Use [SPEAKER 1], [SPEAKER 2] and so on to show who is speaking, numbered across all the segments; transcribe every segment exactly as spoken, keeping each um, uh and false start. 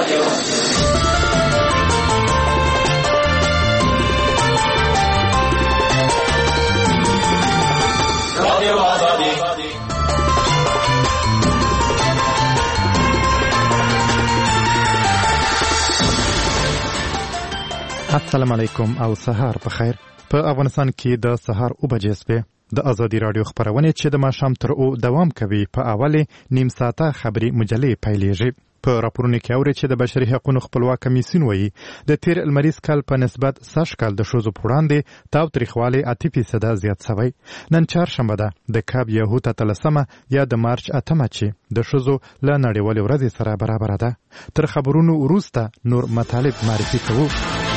[SPEAKER 1] السلام علیکم او سهار په خیر. په افغانستان کې د سهار او بجې سپه د ازادي رادیو خبرونه چې د ماښام تر او دوام کوي په اوله نیم ساعته خبري مجلې پیلېږي. په راپورونو کې اوري چې د بشري حقوقو خپلواک کمیسیون وایي د تیر المریز کال په نسبت سږ کال د ښځو په وړاندې تاوتریخوالی اته فیصده زیات شوی. نن چهارشنبه ده د کاب یهود اتلسمه یا د مارچ اتمه چې د ښځو له نړیوالې ورځې سره برابر ده. تر خبرونو وروسته نور مطالب معرفي کوو.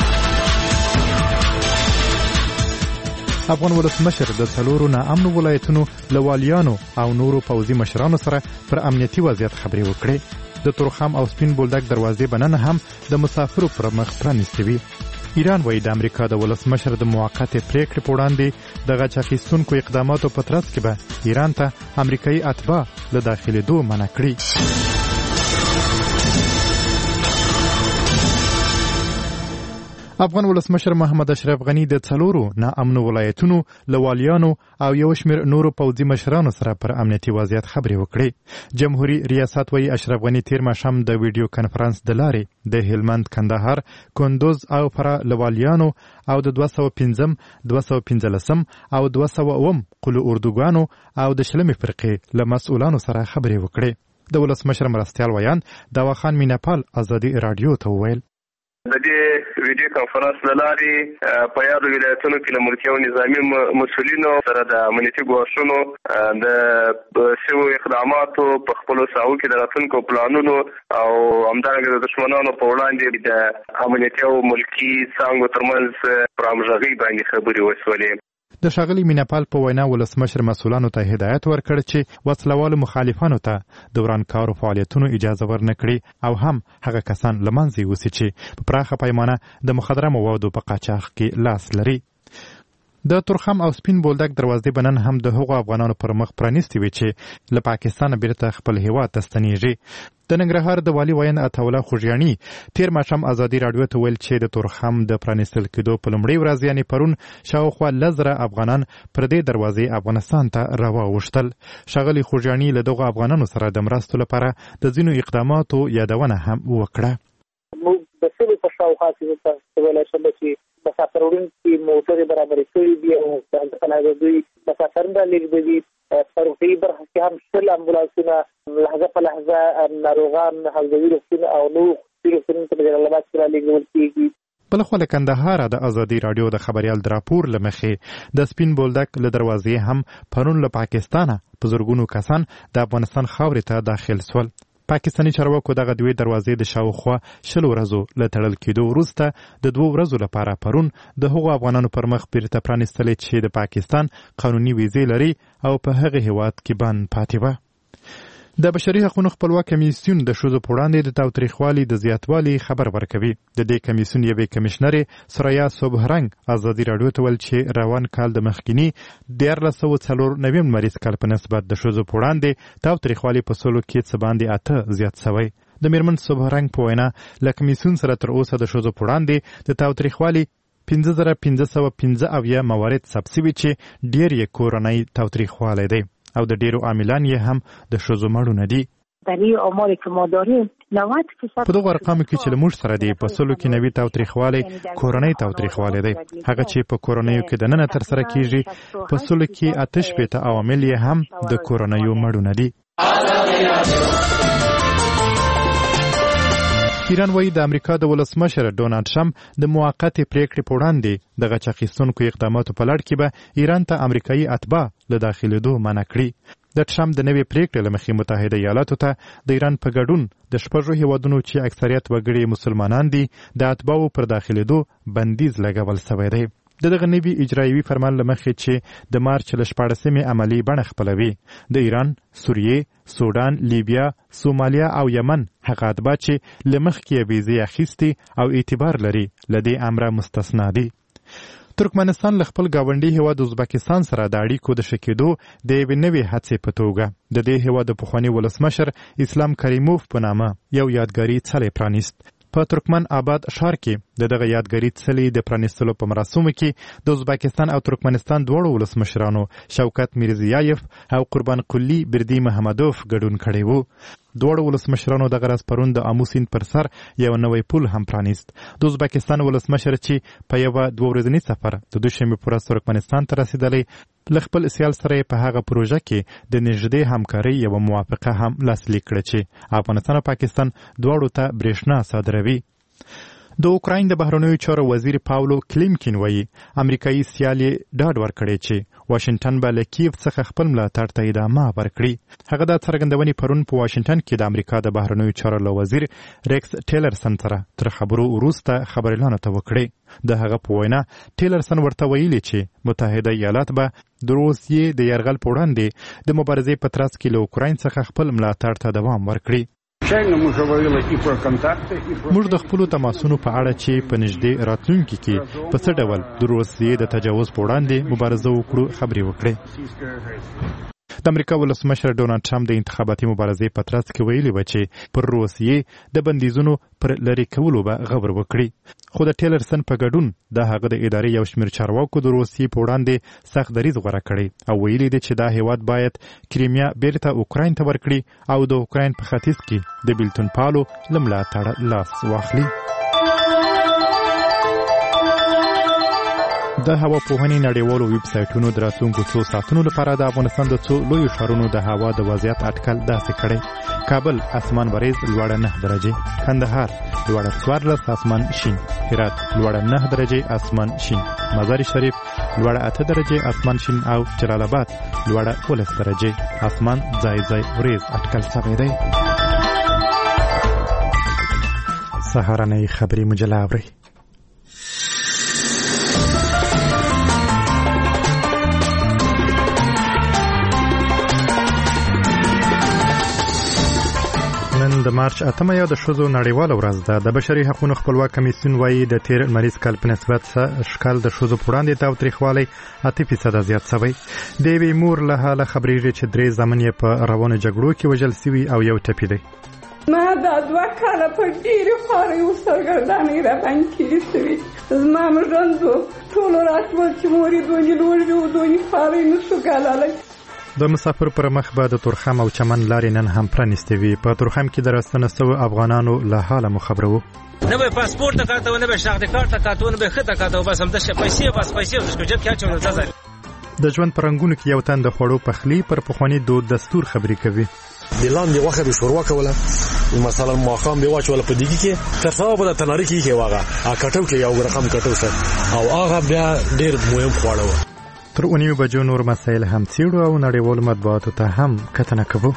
[SPEAKER 1] افغان ولسمشر د څلورو ناامنو ولایتونو له والیانو او نورو پوځي مشرانو سره پر امنیتي وضعیت خبرې وکړې. د تورخم او سپین بولدک دروازې بننه هم د مسافرو پر مخ پرانیستې وي. ایران وایي د امریکا د ولسمشر د موقتې پریکړې په وړاندې د غچ اخیستونکو اقداماتو په ترڅ کې به ایران ته امریکایي اتباع له داخلېدو منع کړي. افغان ولسمشر محمد اشرف غنی د څلورو ناامنو ولایتونو له والیانو او یو شمېر نورو پوځي مشرانو سره پر امنیتي وضعیت خبرې وکړې. جمهوریت ریاست وایي اشرف غنی تیر ماښام د ویډیو کنفرانس د لارې د هلمند، کندهار، کندوز او فراه له والیانو او د دوه سوه پنځم، دوه سوه پنځلسم او دوه سوه اووم قلو اردوګانو او د شلمې فرقې له مسؤلانو سره خبرې وکړې. د ولسمشر مرستیال ویان داواخان میناپال ازادي رادیو ته وویل
[SPEAKER 2] د دې ویډیو کنفرانس له لارې په یادو ولایتونو کې له ملکي او نظامي مسؤلینو سره د امنیتي ګواښونو د شویو اقداماتو په خپلو ساحو کې د راتلونکو پلانونو او همدارنګه د دښمنانو په وړاندې د امنیتي او ملکي څانګو ترمنځ پر همغږۍ باندې خبرې وشولې.
[SPEAKER 1] د ښاغلي میناپال په وینا ولسمشر مسؤلانو ته هدایت ورکړ چې وسلوالو مخالفانو ته د ورانکارو فعالیتونو اجازه ورنه کړي او هم هغه کسان له منځه یوسي چې په پراخه پیمانه د مخدره موادو په قاچاق کې لاس لري. د تورخم او سپین بولدک دروازې بنن هم د هغو افغانانو پر مخ پرانیستې وي چې له پاکستانه بیرته خپل هیواد ته ستنیږي. د ننګرهار د والي ویان عطاالله خوږیاڼي تیر ماښام ازادي رادیو ته ویل چې د تورخم د پرانیستل کېدو په لومړۍ ورځ یعنې پرون شاوخوا لس زره افغانان پر دې دروازې افغانستان ته راواوښتل. ښاغلي خوږیاڼي له دغو افغانانو سره د مرستو لپاره د ځینو اقداماتو یادونه هم وکړه.
[SPEAKER 3] موږ د سلو په شاوخوا کې تاسو ویلی شم چې مسافر وړونکي موټرې برابرې کړي دي او د هغه دوی مسافران لېږدوي. په روغتیایي برخه کې هم شل امبولانسونه لحظه په لحظه ناروغان حلزوي روغتون او نور روغتونونو ته په جلال آباد کې رالېږدول کېږي.
[SPEAKER 1] بلخوا له کندهاره د ازادي رادیو د خبریال د راپور له مخې د سپین بولدک له دروازې هم پرون له پاکستانه په زرګونو کسان د افغانستان خاورې ته داخل سول. پاکستاني چارواکو دغه دوی دروازې د شاوخوا شلو ورځو له تړل کېدو وروسته د دوو ورځو لپاره پرون د هغو افغانانو پر مخ بیرته پرانیستلې چې د پاکستان قانوني ویزې لري او په هغه هیواد کې بند پاتې وه. د بشري حقوقو خپلواک کمیسیون د ښځو په وړاندې د تاوتریخوالي د زیاتوالي خبر ورکوي. د دې کمیسیون یوې کمشنرې سریا صبحرنګ ازادي رادیو ته ویل چې روان کال د مخکینی دیارلس سوه څلور نوي لمریز کال په نسبت د ښځو په وړاندې تاوتریخوالي په سلو کې څه باندې اته زیات شوی. د میرمن صبحرنګ په وینا له کمیسیون سره تر اوسه د ښځو په وړاندې د تاوتریخوالي پنځه زره پنځه سوه پنځه اویا موارد ثبت شوي چې ډېر یې کورنی تاوتریخوالی دی او د ډیرو عاملان یې هم د ښځو مړونه دي. په دغو ارقامو کې چې له موږ سره دی په سلو کې نوي تاوتریخوالی کورنی تاوتریخوالی دی. هغه چې په کورنیو کې دننه ترسره کیږي په سلو کې اته شپېته عوامل یې هم د کورنیو مړونه دي. ایران وایي د امریکا د ولسمشر ډونالډ ټرمپ د موقتې پریکړې په وړاندې د غچ اخیستونکو اقداماتو په لړ کې به ایران ته امریکایي اتباع له داخلېدو منع کړي. د ټرمپ د نوې پریکړې له مخې متحده ایالاتو ته د ایران په ګډون د شپږو هیوادونو چې اکثریت وګړي مسلمانان دي د اتباعو پر داخلېدو بندیز لګول شوی دی. د دغه نوي اجرایوي فرمان له مخې چې د مارچ له شپاړسمې عملي بڼه خپلوي د ایران، سوریې، سودان، لیبیا، سومالیا او یمن هغه اتباع چې له مخکې یې ویزې اخیستې او اعتبار لري له دې امره مستثنا دي. ترکمنستان له خپل ګاونډي هیواد ازبکستان سره د اړیکو د ښه کېدو د یوې نوې هڅې په توګه د دې هیواد د پخواني ولسمشر اسلام کریموف په نامه یو یادګاري څلی پرانیست. په ترکمن آباد ښار کې د دغه یادګاري څلي د پرانیستلو په مراسمو کې د ازبکستان او ترکمنستان دواړو ولسمشرانو شوکت میرزیایف او قربان قلی بردی محمدوف ګډون کړی وو. دواړو ولسمشرانو دغه ورځ پرون د آمو سیند پر سر یو نوی پل هم پرانیست. د ازبکستان ولسمشر چې په یوه دوه ورځني سفر د دوشنبې په ورځ ترکمنستان ته رسېدلی، له خپل سیال سره په هغه پروژه کې د نږدې همکارۍ یوه موافقه هم لاسلیک کړه چې افغانستان او پاکستان دواړو ته برېښنا صادروي. د اوکراین د بهرنیو چارو وزیر پاولو کلیمکین وایي امریکایي سیال یې ډاډ ورکړی چې واشنګټن به له کیف څخه خپل ملاتړ ته ادامه ورکړي. هغه دا څرګندونې پرون په واشنګټن کې د امریکا د بهرنیو چارو له وزیر ریکس ټیلرسن سره تر خبرو وروسته خبرېلانو ته وکړې. د هغه په وینا ټیلرسن ورته ویلي چې متحده ایالات به د روسیې د یرغل په وړاندې د مبارزې په ترڅ کې له اوکراین څخه خپل ملاتړ ته دوام ورکړي. موږ د خپلو تماسونو په اړه چې په نږدې راتلونکي کې په څه ډول د روسیې د تجاوز په وړاندې مبارزه وکړو خبرې وکړې. د امریکا ولسمشر ډونالډ ټرمپ د انتخاباتي مبارزې په ترڅ کې ویلي و چې پر روسیې د بندیزونو پر لرې کولو به غبر وکړي. خو د ټیلرسن په ګډون د هغه د ادارې یو شمېر چارواکو د روسیې په وړاندې سخت دریځ غوره کړی او ویلي دی چې دا هیواد باید کریمیا بیرته اوکراین ته ورکړي او د اوکراین په ختیځ کې د بیلتون پالو له ملاتړه لاس واخلي. د هوا پوهنې نړیوالو ویب سایټونو د راتلونکو څو ساعتونو لپاره د افغانستان د څو لویو ښارونو د هوا د وضعیت اټکل داسې کړی: کابل اسمان وریځ لوړه نه درجې، کندهار لوړه څوارلس اسمان شین، هرات لوړه نه درجې اسمان شین، مزار شریف لوړه اته درجې اسمان شین او جلال آباد لوړه ولس درجې اسمان ځای ځای وریځ اټکل شوی دی. سهارنۍ خبري مجله اورئ. د مارچ اتمه یا د ښځو نړیواله ورځ ده. د بشري حقوقو خپلواک کمیسیون وایي د تیر لمریز کال په نسبت ښکال د ښځو په وړاندې تاوتریخوالی اته فیصده زیات شوی. د یوې مور له حاله خبرېږي چې درې زامن یې په روانو جګړو کې وژل سوي او یو ټپي دی.
[SPEAKER 4] ما دا دوه کاله په ډېرې خوارۍ و سرګردانۍ راباندې تېرې شوي. زما ژوند ټولو راتلل چې مور یې دونې لوږې و دونې خوارۍ نه شو ګاللی.
[SPEAKER 1] د مسافر پر مخ به د تورخم او چمن لارې نن هم پرانیستې وي. په تورخم کې د راستنه سوو افغانانو له حاله مو خبرو.
[SPEAKER 5] نه به پاسپورت ته کاته نه به شناخت کارت ته کاته نه به خطه کاته بس هم د پیسې بس پیسې د شکوجت کې اچول ځای.
[SPEAKER 1] د ژوند پرنګونو کې یو تن د خوړو پخلی پر پخوانی دود دستور خبرې کوي.
[SPEAKER 6] بلان دی واخه به شوروا کوله مثلا ماخام به واچول په دیګي کې تر څو په تناری کې کې واغه ا کټو کې یو رقم کټو سره او هغه بیا ډیر مهم خواړه و.
[SPEAKER 1] تر اونیو بجو نور مسایل هم څیړو او نړیوالو مطبوعاتو ته هم کتنه کوو.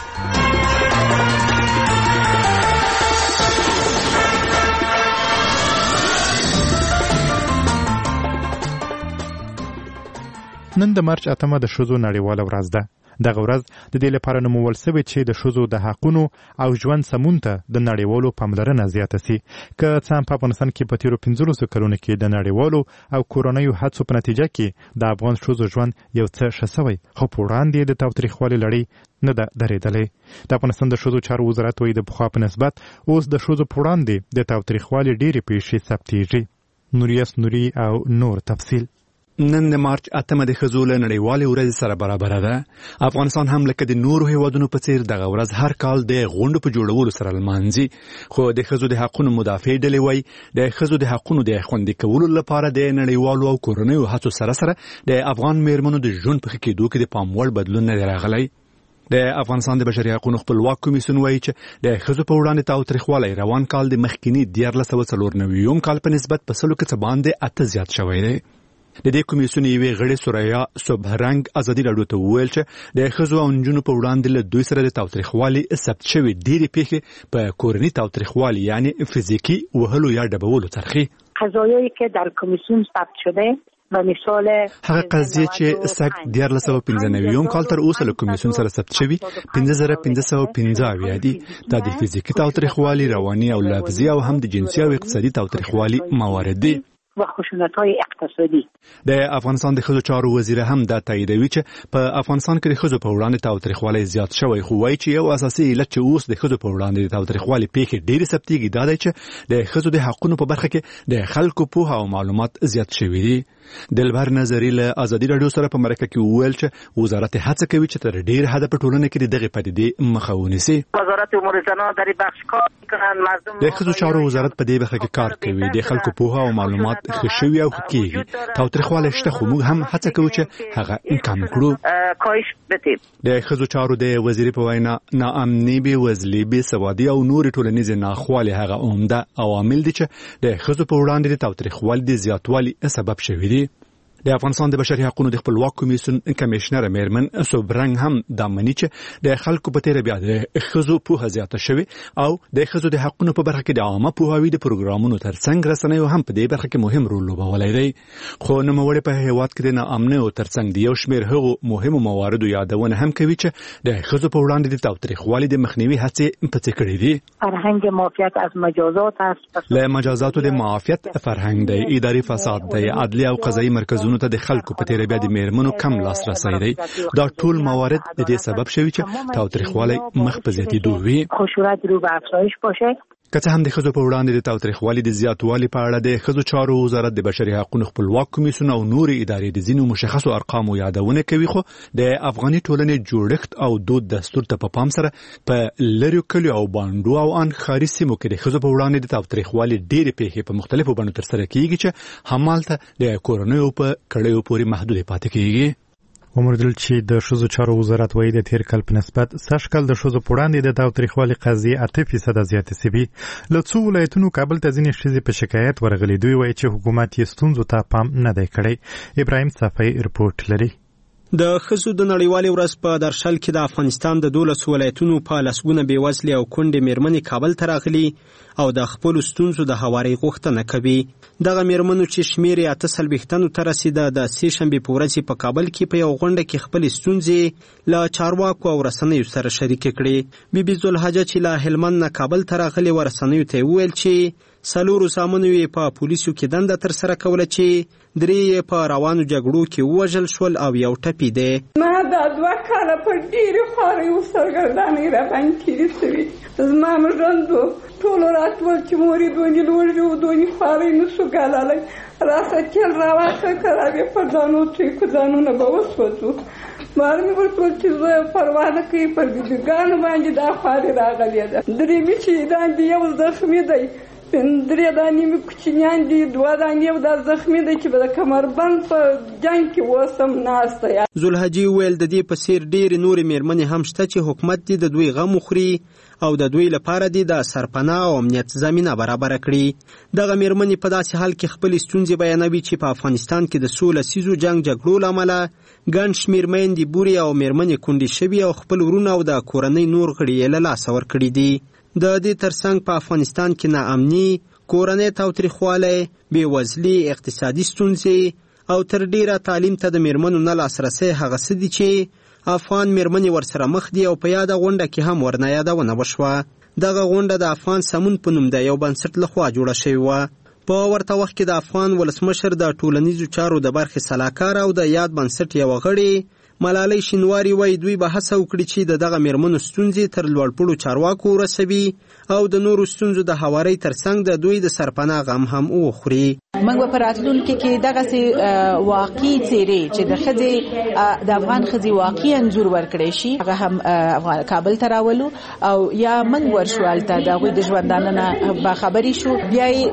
[SPEAKER 1] نن د مارچ اتمه د ښځو نړیواله ورځ ده. دغه ورځ د دې لپاره نومول شوې چې د ښځو د حقونو او ژوند سمون ته د نړیوالو پاملرنه زیاته سي. که څه هم په افغانستان کې په تیرو پنځلسو کلونو کې د نړیوالو او کورنیو هڅو په نتیجه کې د افغان ښځو ژوند یو څه ښه سوی، خو په وړاندې د تاوتریخوالي لړۍ نه ده درېدلې. د افغانستان د ښځو چارو وزارت وایي د پخوا په نسبت اوس د ښځو په وړاندې د تاوتریخوالي ډېرې پیښې ثبتېږي. نوریس نوري او نور تفصیل.
[SPEAKER 7] نن د مارچ اتمه د ښځو له نړیوالې ورځې سره برابر ده. افغانستان هم لکه د نورو هیوادونو په څیر دغه ورځ هر کال د غونډو په جوړولو سره لمانځي. خو د ښځو د حقونو مدافع ډلې وایي د ښځو د حقونو د خوندي کولو لپاره د نړیوالو او کورنیو هڅو سره سره د افغان میرمنو د ژوند په ښه کېدو کې د پام وړ بدلون نه دی راغلی. د افغانستان د بشري حقوقو خپلواک کمیسیون وایي چې د ښځو په وړاندې تاوتریخوالی روان کال د مخکینی دیارلس سوه څلور نوي کال په نسبت په سلو کې څه باندې اته زیات شوی دی. د دې کمیسیون یوې غړې سوریا صبحرنګ ازادي راډیو ته وویل چې د ښځو او نجونو په وړاندې له دوی سره د تاوتریخوالي ثبت شوي ډېرې پیښې په کورني تاوتریخوالي یعنی فزیکي وهلو یا ډبولو ترخی.
[SPEAKER 8] قضایایی که در کمیسیون ثبت شده و مثال
[SPEAKER 7] هغه قضیه چې سګ دیارلس سوه پنځه نوي کال تر اوسه له کمیسیون سره ثبت شوي پنځه زره پنځه سوه پنځه اویا دي. دا د فزیکي تاوتریخوالي، رواني او لفظي او هم د جنسي او اقتصادي تاوتریخوالي موارد دي.
[SPEAKER 8] و خشونت‌های اقتصادي.
[SPEAKER 7] د افغانستان د ښځو چارو وزیر هم دا تاییدوي چې په افغانستان کې د ښځو په وړاندې تاوتریخوالی زیات شوی، خو وایي چې یو اساسي علت چې اوس د ښځو په وړاندې د تاوتریخوالي پیښې ډېرې ثبتېږي دا دی چې د ښځو د حقونو په برخه کې د خلکو پوهه او معلومات زیات شوي دي. دلبر نظری له ازادي رادیو سره په مرکه کې وویل چې وزارت هڅه کوي چې تر ډېر حده په ټولنه کې دغه پدیدې مخه ونیسي.
[SPEAKER 8] وزارت امور زنان در بخش کار می‌کنند، مردم
[SPEAKER 7] د ښځو چارو وزارت په دې برخه کې کار کوي، د خلکو پوهه او معلومات ښه شوي او ښه کېږي. تاوتریخوالی شته خو موږ هم هڅه کوو چې هغه کم کړو.
[SPEAKER 8] کاهش بدیم.
[SPEAKER 7] د ښځو چارو د وزیر په وینا ناامني، بېوزلي، بېسوادي او نور ټولنیز ناخوالې هغه عمده عوامل دي چې د ښځو په وړاندې د تاوتریخوالي د زیاتوالي سبب شوي دي. د افغانستان د بشري حقوقو د خپلواک کمیسیون کمشنر میرمن سوبرنګ هم د منی چې د خلکو په تیر بیا د ښځو پوهه زیاته شوی او د ښځو د حقوقو په برخه کې د عامه پوهاوي د پروګرامونو ترڅنګ رسنیو هم په دې برخه کې مهم رول لوبولی دی. خو نوموړی په هیواد کې د ناامنۍ او ترڅنګ د یو شمېر هغو مهمو مواردو یادونه هم کوي چې د ښځو په وړاندې د تاوتریخوالي د مخنیوي هڅې پڅې کړې دي.
[SPEAKER 8] فرهنگ معافیت از مجازات است.
[SPEAKER 7] له مجازاتو د معافیت فرهنګ دی، اداري فساد دی، عدلي او قضایي مرکزونو ته د خلکو په تیر بیا د میرمنو کم لاسرسی دی. دا ټول موارد د دې سبب شوي چې تاوتریخوالی مخ په زیاتېدو وي.
[SPEAKER 8] خشونت رو به افزایش باشه.
[SPEAKER 7] که څه هم د ښځو په وړاندې د تاوتریخوالي د زیاتوالي په اړه د ښځو چارو وزارت د بشري حقوقو خپلواک کمیسیون او نورې ادارې د ځینو مشخصو ارقامو یادونه کوي، خو د افغاني ټولنې جوړښت او دود دستور ته په پام سره په لرې کلیو او بانډو او ان ښاري سیمو کې د ښځو په وړاندې د تاوتریخوالي ډېرې پیښې په مختلفو بڼو ترسره کیږي چې همالته د کورنیو په کړیو پورې محدودې پاتې کیږي.
[SPEAKER 1] ومردل چې د ښځو چارو وزارت وایي د تیر کال په نسبت سږ کال د ښځو په وړاندې د تاوتریخوالي قضیې اته فیصده زیاتې شوي. له څو ولایتونو کابل ته ځینې ښځې په شکایت ورغلي. دوی وایي چې حکومت یې ستونزو ته پام نه دی کړی. ابراهیم صافی رپورټ لري.
[SPEAKER 9] د ښځو د نړیوالې ورځ په درشل کې د افغانستان د دولس ولایتونو په لسګونه بېوزلې او کونډې میرمنې کابل ته راغلي او د خپلو ستونزو د هواري غوښتنه کوي. دغه میرمنو چې شمېر یې اته څلوېښتو ته رسېده د سې شنبې په ورځ په کابل کې په یو غونډه کې خپلې ستونزې له چارواکو او رسنیو سره شریکې کړې. بي بي ذوالحجه چې له هلمند نه کابل ته راغلې وه رسنیو ته یې وویل چې څلورو زامنو یې په پولیسو کې دنده ترسره کوله چې درې یې په روانو جګړو کې ووژل شول او یو ټپي دی.
[SPEAKER 4] ما دا دوه کاله په ډېرې خوارۍ او سرګردانۍ راباندې تېرې شوي. زما ژوند و ټولو راتلل چې مور یې دونې لوږې و دونې خوارۍ نه شو ګاللی. راڅه تېل راواخله که راوې په دانو ټیکو ځانونه به وسوځو. مار مې ورته وویل چې زه پروا نه کوي پر بیبیګانو باندې دا خوارۍ راغلې ده. درې مې چې داندې یو زخمي دی، درې دانې مې کوچنیان دي، دوه دانې یو دا زخمي دی چې به د کمربند په جنګ کې اوسم ناسته یم.
[SPEAKER 9] ذوالحجې وویل د دې په څېر ډېرې نورې میرمنې هم شته چې حکومت دې د دوی غم وخوري او د دوی لپاره دې د سرپناه او امنیت زمینه برابره کړي. دغه میرمنې په داسې حال کې خپلې ستونزې بیانوي چې په افغانستان کې د څو لسیزو جنګ جګړو له امله ګڼ شمېر میندې بورې او میرمنې کونډې شوي او خپل ورونه او د کورنۍ نور غړي یې له لاسه ورکړي دي. د دې ترڅنګ په افغانستان کې ناامني، کورنۍ تاوتریخوالی، بېوزلي، اقتصادي ستونزې او تر ډیره تعلیم ته د میرمنو نه لاسرسی هغه څه دي چې افغان میرمنې ورسره مخ دي او په یاده غونډه کې هم ورنه یادونه وشوه. دغه غونډه د افغان سمون په نوم د یو بنسټ لخوا جوړه شوې وه. په ورته وخت کې د افغان ولسمشر د ټولنیزو چارو د برخې سلاکار او د یاد بنسټ یوه غړې ملالۍ شینواري وایي دوی به هڅه وکړي چې د دغه میرمنو ستونزې تر لوړپوړو چارواکو ورسوي او د نورو ستونزو د هوارۍ ترڅنګ د دوی د سرپناه غم هم وخوري.
[SPEAKER 10] موږ په راتلونکي کې دغسې واقعي څېرې چې د ښځې د افغان ښځې واقعي انځور ورکړی شي هغه هم کابل ته راولو او یا موږ ورشو هلته د هغوی د ژوندانه نه باخبرې شو، بیا یې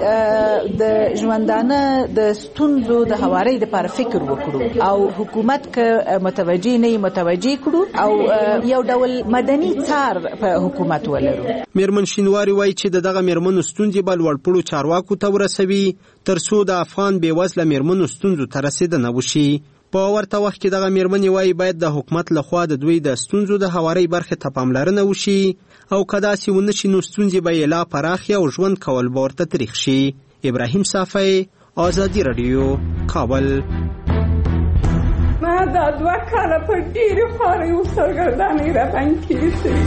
[SPEAKER 10] د ژوندانه د ستونزو د هوارۍ دپاره فکر وکړو او حکومت که متوجه نه متوجه کړو او یو ډول مدني څار په حکومت ولرو.
[SPEAKER 9] میرمن شینواري وایي چې د دغه میرمنو ستونزې به لوړپوړو چارواکو ته ورسوي تر څو د افغان بېوزله میرمنو ستونزو ته رسېدنه وشي. په ورته وخت کې دغه میرمنې وایي باید د حکومت لخوا د دوی د ستونزو د هوارۍ برخې ته پاملرنه وشي او که داسې ونه شي نو ستونزې به یې لا پراخې او ژوند کول به ورته تریخ شي. ابراهیم صافی، آزادي راډیو، کابل.
[SPEAKER 4] ما دا دوه کاله په ډېرې خوارۍ او سرګردانۍ راباندې تېرې شوي.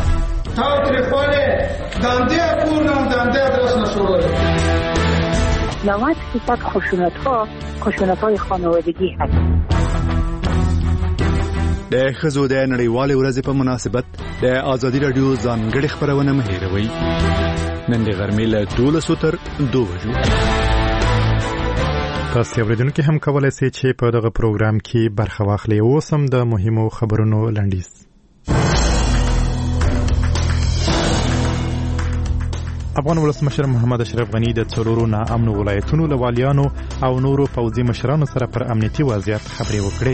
[SPEAKER 11] تاوتریخوالی دنده پور نه دنده ادرس نشوړل.
[SPEAKER 8] نود فیصد خشونت‌ها خشونت‌های خانوادگی هست.
[SPEAKER 7] د ښځو د نړیوالې ورځې په مناسبت د ازادي راډیو ځانګړې خپرونه مه هېروئ. نن د غرمې له دولسو تر دوه بجو.
[SPEAKER 1] تاسو اوریدونکو هم کولای شئ چې په دغه پروګرام کې برخه واخلئ. اوس هم د مهمو خبرونو لنډیز. افغان ولسمشر محمد اشرف غنی د څلورو ناامنو ولایتونو له والیانو او نورو پوځي مشرانو سره پر امنیتي وضعیت خبرې وکړې.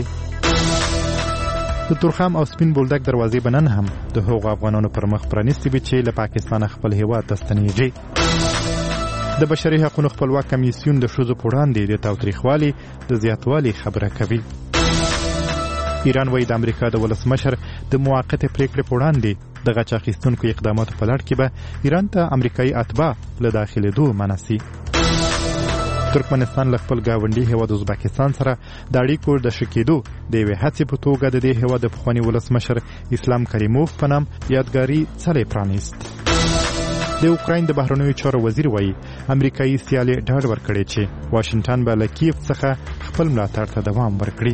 [SPEAKER 1] د تورخم او سپین بولدک دروازې به نن هم د هغو افغانانو پر مخ پرانیستې وي چې له پاکستانه خپل هیواد ته ستنېږي. د بشري حقوقو خپلواک کمیسیون د ښځو په وړاندې د تاوتریخوالي د زیاتوالي خبره کوي. ایران وايي د امریکا د ولسمشر د موقتې پریکړې په وړاندې د غچ اخیستونکو اقداماتو په لړ کې به ایران ته امریکایي اتباع له داخلېدو منع سي. ترکمنستان له خپل ګاونډي هیواد ازبکستان سره د اړیکو د ښه کېدو د یوې هڅې په توګه د دې هیواد د پخواني ولسمشر اسلام کریموف په نام یادګاري څلی پرانیست. د اوکراین د بهرنیو چارو وزیر وایي امریکایي سیالي ډاډ ورکړی چې واشنګټن به له کیف څخه خپل ملاتړ ته دوام ورکړي.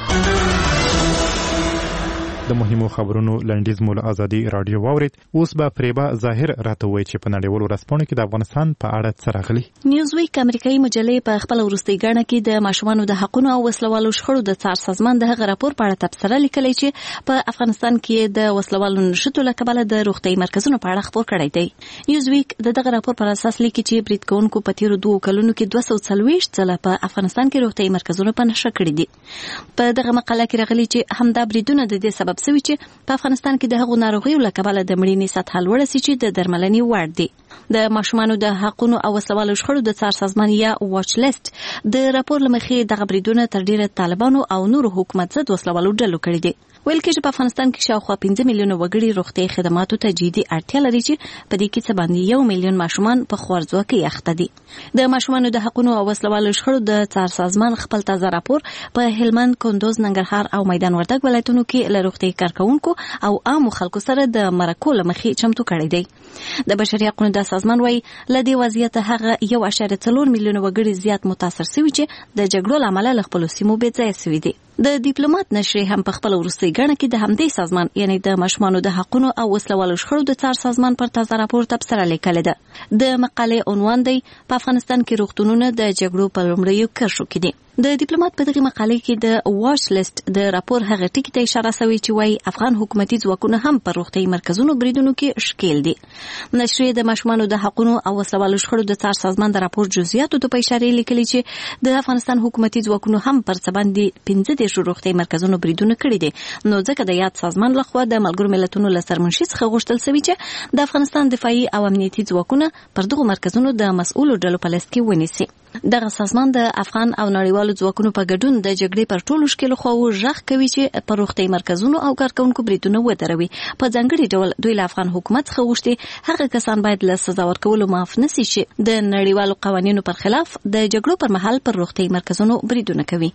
[SPEAKER 1] د مهمو خبرونو لنډیز مو له ازادي راډیو واورید. اوس به فریبا ظاهر راته وایي چې په نړیوالو ورځپاڼو کې د افغانستان په اړه څه راغلي.
[SPEAKER 11] نیوزویک امریکایي مجلې په خپل وروستۍ ګڼه کې د ماشومانو د حقوقو او وسلوالو شخړو د څار سازمان د هغه راپور په اړه تبصره لیکلې چې په افغانستان کې د وسلوالو نشټو له کبله د روغتي مرکزونو په اړه خبر کړی دی. نیوزویک د دغه راپور پر اساس لیکي چې برید کوونکو په تیرو دوه کلونو کې دوه سوه څلوېښت ځله په افغانستان کې روغتي مرکزونه په نښه کړي دي. په دغه مقاله کې راغلي چې همدا بریدونه د دې سبب شوي چې په افغانستان کې د هغو ناروغیو له کبله د مړینې سطحه لوړه سي چې د درملنې وړ دي. د ماشومانو د حقوقو او وسلوالو شخړو د څار سازمان یا واچ لیست د راپور لمخې دغه بریدونه تر ډیره طالبانو او نورو حکومت ضد وسلوالو ډلو کړي دي. ویل کېږي په افغانستان کې شاوخوا پنځه میلیونه وګړي روغتي خدماتو ته جدي اړتیا لري چې په دې کې څه باندې یو میلیون ماشومان په خوارځواکۍ اخته دي. د ماشومانو د حقوقو او وسلوالو شخړو د څار سازمان خپل تازه راپور په هلمند، کندوز، ننګرهار او میدان وردګ ولایتونو کې له روغتي کارکونکو او عامو خلکو سره د مرکو لمخې چمتو کړی دی. د بشري حقوقو د سازمان وايي له دې وضعیت هغه یو اعشاریه څلور میلیونه وګړي زیات متاثر شوي چې د جګړو له امله له خپلو سیمو بې ځایه شوي دي. د ډیپلوماټ نشریه هم په خپل وروستۍ ګڼه کې د همدې سازمان یعنی د ماشومانو د حقوقو او وسلوالو شخړو د څار سازمان پر تازه راپور تبصره لیکلې ده. د مقالې عنوان دی په افغانستان کې روغتونونه د جګړو په لومړیو کرښو کې دي. د ډیپلوماټ په دغه مقالې کې د واچ لیست د راپور هغه ټکی ته اشاره شوی چې وايي افغان حکومتي ځواکونه هم پر روغتي مرکزونو بریدونو کې ښکیل دي. نشریه د ماشومانو د حقوقو او وسلوالو شخړو د څار سازمان د راپور جزئیاتو ته په اشاره لیکلي چې د افغانستان حکومتي ځواکونو هم پر څه باندې پنځه دېرش روغتي مرکزونو بریدونه کړي دي. نو ځکه د یاد سازمان لخوا د ملګرو ملتونو له سرمنشي څخه غوښتل شوی چې د افغانستان دفاعي او امنیتي ځواکونه پر دغو مرکزونو د مسؤلو ډلو په لیست کې ونیسي. دغه سازمان د افغان او نړیوالو ځواکونو په ګډون د جګړې پر ټولو شکلو خواو ژغ کوي چې په روغتي مرکزونو او کارکونکو بریدونه ودروي. په ځانګړي ډول دوی له افغان حکومت څخه غوښتي هغه کسان باید له سزا ورکولو معاف نشي چې د نړیوالو قوانینو پر خلاف د جګړو پر مهال پر روغتي مرکزونو بریدونه کوي.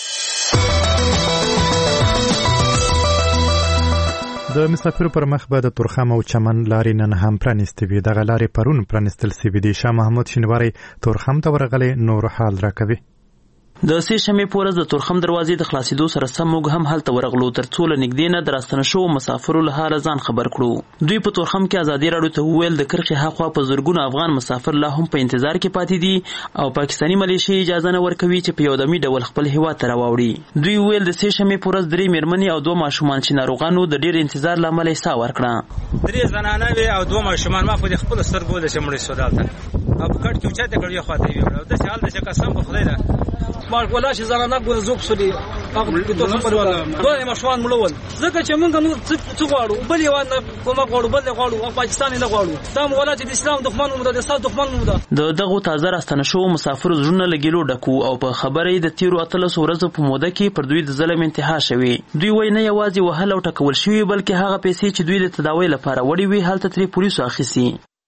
[SPEAKER 1] د مسافرو پر مخ به د تورخم او چمن لارې نن هم پرانیستې وي. دغه لارې پرون پرانیستل سوي دي. شاه محمود شینواری تورخم ته ورغلی نور حال راکوي.
[SPEAKER 12] د سې شمې پورز د تورخم دروازې د خلاصېدو سره سم موږ هم هلته ورغلو ترڅو له نږدې نه د راستنه شوو مسافرو له حاله ځان خبر کړو. دوی په تورخم کې ازادي راډیو ته وویل د کرښې هاخوا په زرګونو افغان مسافر لا هم په انتظار کې پاتې دي او پاکستاني ملیشې اجازه نه ورکوي چې په یو دمي ډول خپل هیواد ته راوړي. دوی وویل د سې شمې پورز درې میرمنې او دوه ماشومان چې ناروغانو د ډېر انتظار له امله یې ساه ورکړه.
[SPEAKER 5] درې زنانه وې او دوه ماشومان ما په خپلو سترګو د مړه شو دلته او په کټ کې اوچاته کړو یو خواته یې او داسې حال ده چې قسم په خدای ده مال ولا چې زنانه ګور زوب سولي هغه په توګه پرواله دوه ماشومان مړول ځکه چې موږ نو څه غواړو بل یو نه کومه غواړو بل غواړو او پاکستان نه غواړو دا مولا چې د اسلام دښمن مو ده د سات دښمن مو ده.
[SPEAKER 12] د دغه تازه راستنه شو مسافر زړونه لګیلو ډکو او په خبرې د تیرو اتلس ورځو په موده کې پر دوی د ظلم انتها شوی. دوی وای نه یوازې وهل او ټکول شوی بلکې هغه پیسې چې دوی د تداوی لپاره وړي وي هلته تری پولیسو اخیسي.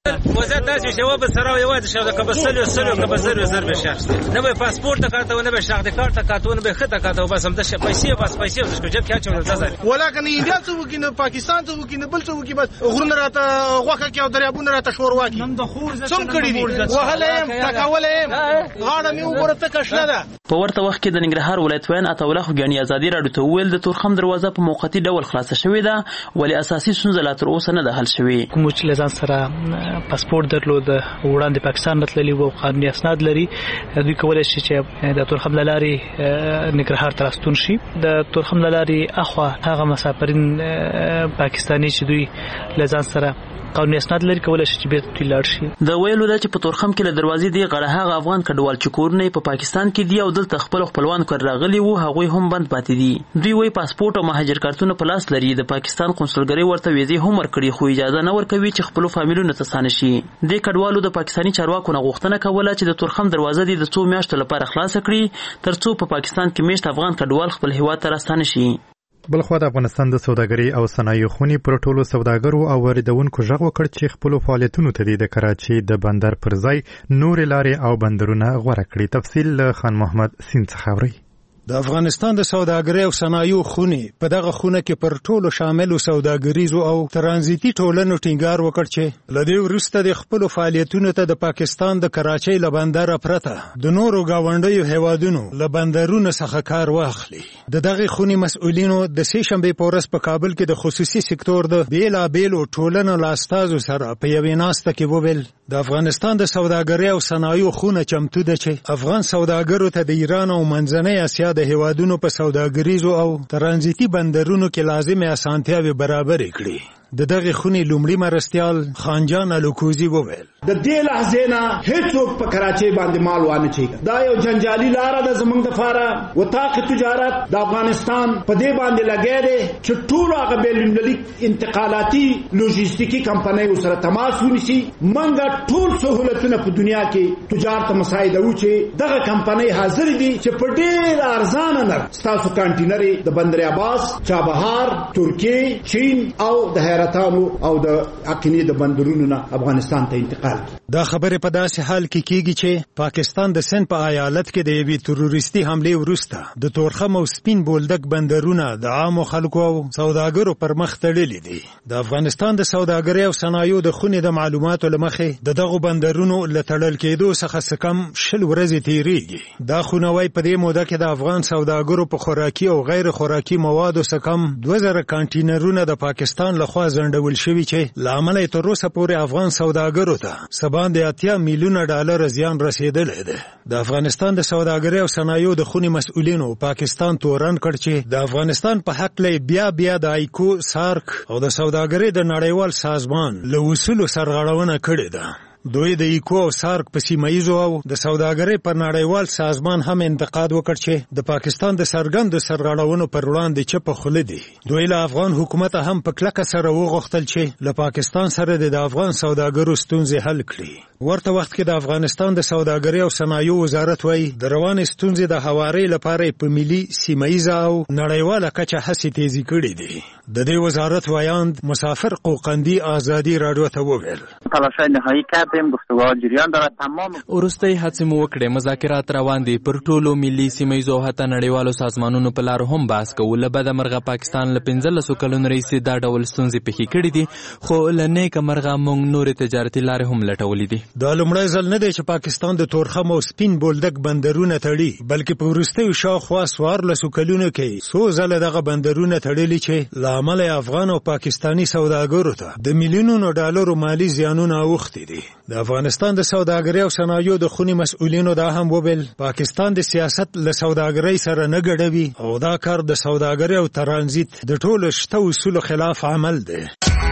[SPEAKER 5] وزارت داسې چې و به سره یوازې شو د کبسل او سلو کبسل زر به شخص نه به پاسپورت کارته نه به شناخت کارت کارتونه به خطه کارته بس هم د پیسې بس پیسې د جب کې چول ځای
[SPEAKER 13] ولکه نه انډیا څه وکینه پاکستان څه وکینه بل څه وکي بس غرونه راته غوخه کې او دریابونه راته شوروا کی څوم کړی دي وهلم تکولم غاړه مې وګوره ته کښنه ده.
[SPEAKER 12] په ورته وخت کې د ننګرهار ولایت وین عطاالله خوګیاني ازادي راډیو ته ویل د تورخم دروازه په موقتی ډول خلاصه شوې ده ولی اساسي ستونزه لا تر اوسه نه ده حل شوې.
[SPEAKER 14] کوم چې لزان سره پاسپورت درلود وړاندې پاکستان راتللی وو قانوني اسناد لري دوی کولای شي چې د تورخم لاري ننګرهار ته راستون شي. د تورخم لاري اخوا هغه مسافرین پاکستاني چې دوی لزان سره قانوني اسناد لري کولای شي چې بیرته دوی لاړ شي.
[SPEAKER 12] د ویلو ده چې په تورخم کې له دروازې دی غړه هغه افغان کډوال چې کورونه په پاکستان کې دی او دلته خپل خپلوان کړ راغلي وو هغه هم بند پاتې دي. دوی وایي پاسپورت او مهاجر کارتونه په لاس لري د پاکستان قونسلګرۍ ورته ویزې هم ورکړي خو اجازه نه ورکوي چې خپل فامیلونو ته ستانه شي. د کډوالو د پاکستاني چارواکو نه غوښتنه کوله چې د تورخم دروازه دی د څو میاشتو لپاره خلاص کړي ترڅو په پاکستان کې میشت افغان کډوال خپل هیواد ته راستانه شي.
[SPEAKER 1] بلخوا د افغانستان د سوداګرۍ او صنایعو خونې پر ټولو سوداګرو او واردونکو غږ وکړ چې خپل فعالیتونو ته د کراچي د بندر پر ځای نور لارې او بندرونه غوړه کړي. تفصیل له خان محمد سین څخه اوري.
[SPEAKER 15] د افغانستان د سوداګرۍ او صنایعو خونې په دغه خونه کې پر ټولو شامل سوداګریزو او ترانزیتي ټولنو ټینګار وکړ چې لدې وروسته د خپل فعالیتونو ته د پاکستان د کراچۍ له بندر پرته د نورو گاونډیو هیوادونو له بندرونو څخه کار واخلي. د دغه خونې مسؤلینو د سه شنبه په ورځ په کابل کې د خصوصي سکتور د بیلابیلو ټولنو لاستازو سره په یوې ناسته کې وویل د افغانستان د سوداګرۍ او صنایعو خونه چمتو ده چې افغان سوداګرو ته د ایران او منځنۍ اسیا د هیوادونو په سوداګریزو او ترانزیتي بندرونو کې لازمه اسانتیاوې برابر کړي. د دغه خونې لومړي مرستیال خانجان الوکوزي وویل
[SPEAKER 16] د دې لحظې نه هیڅوک په کراچۍ باندې مال وانه چي دا یو جنجالي لار ده زمونږ د فاره وطاق تجارت د افغانستان په دې باندې لګی دی چې ټول هغه بین‌المللي انتقالاتي لوجستیکي کمپنۍ سره تماس ونیسي. منګه ټول سہولتونه په دنیا کې تجارت مساعده و چې دغه کمپنۍ حاضر دي چې په ډېر ارزانه نرخ ستاسو کانټینر د بندر عباس، چابهار، ترکیه، چین او د او د اقینی د بندرونو نه افغانستان ته انتقال.
[SPEAKER 15] دا خبره په داسې حال کې کیږي چې پاکستان د سند په ایالت کې د یوې تروریستي حمله وروسته د تورخم او سپین بولدک بندرونه د عامو خلکو او سوداګرو پر مخ تړلي دي. د افغانستان د سوداګرۍ او صنایعو د خونې د معلوماتو لمخې د دغو بندرونو له تړل کېدو څخه کم شل ورځې تیریږي. دا خونه وايي په دې موده کې د افغان سوداګرو په خوراکي او غیر خوراکي موادو څخه کم دوه زره کانټینرونه د پاکستان لخوا زندول شوی چې لامل تر اوسه پورې افغان سوداګرو ته سبان د اتیا میلیونه ډالر زیان رسیدلی دی. د افغانستان د سوداګرۍ او صنایعو د خونې مسؤلینو پاکستان تورن کړ چې د افغانستان په حق له بیا بیا د ایکو، سارک او د سوداګرۍ د نړیوال سازمان له اصولو سرغړونه کړې ده. دوی د ایکو او سارک په سیمایزو او د سوداګرۍ پر نړیوال سازمان هم انتقاد وکړ چې د پاکستان د سرګند سرغړونو پر وړاندې چپ خوله دي. دوی له افغان حکومت هم په کلکه سره وغوښتل چې له پاکستان سره د افغان سوداګرو ستونزې حل کړي. ورته وخت کې د افغانستان د سوداګرۍ او صنایعو وزارت وايي د روانې ستونزې د هوارۍ لپاره په ملي، سیمایزه او نړیواله کچه هڅې تیزی کړې دي. د دې وزارت وایاند مسافر قوقندي ازادي راډیو ته وویل
[SPEAKER 17] تلاشای نهایی کردیم، گفتگوها جریان دارد. تمام
[SPEAKER 18] وروستۍ هڅې مو وکړې، مذاکرات روان دي، پر ټولو ملي، سیمایزو او حتی نړیوالو سازمانونو په لارو هم بحث کوو. له بده مرغه پاکستان له پنځلسو کلونو راهیسې دا ډول ستونزې پېښې کړې دي، خو له نیکه مرغه موږ نورې تجارتي لارې هم لټولې دي.
[SPEAKER 15] دا لومړی ځل نه دی چې پاکستان د تورخم او سپین بولدک بندرونه تړي، بلکې په وروستیو شاوخوا څوارلسو کلونو کې څو ځله دغه بندرونه تړلي چې له امله افغان او پاکستاني سوداګرو ته د میلیونونو ډالرو مالي زیانونه اوښتي دي. د افغانستان د سوداګرۍ او صنایعو د خونې مسؤلینو دا هم وویل پاکستان د سیاست له سوداګرۍ سره نه ګډوي او دا کار د سوداګرۍ او ترانزیت د ټولو شته اصولو خلاف عمل دی.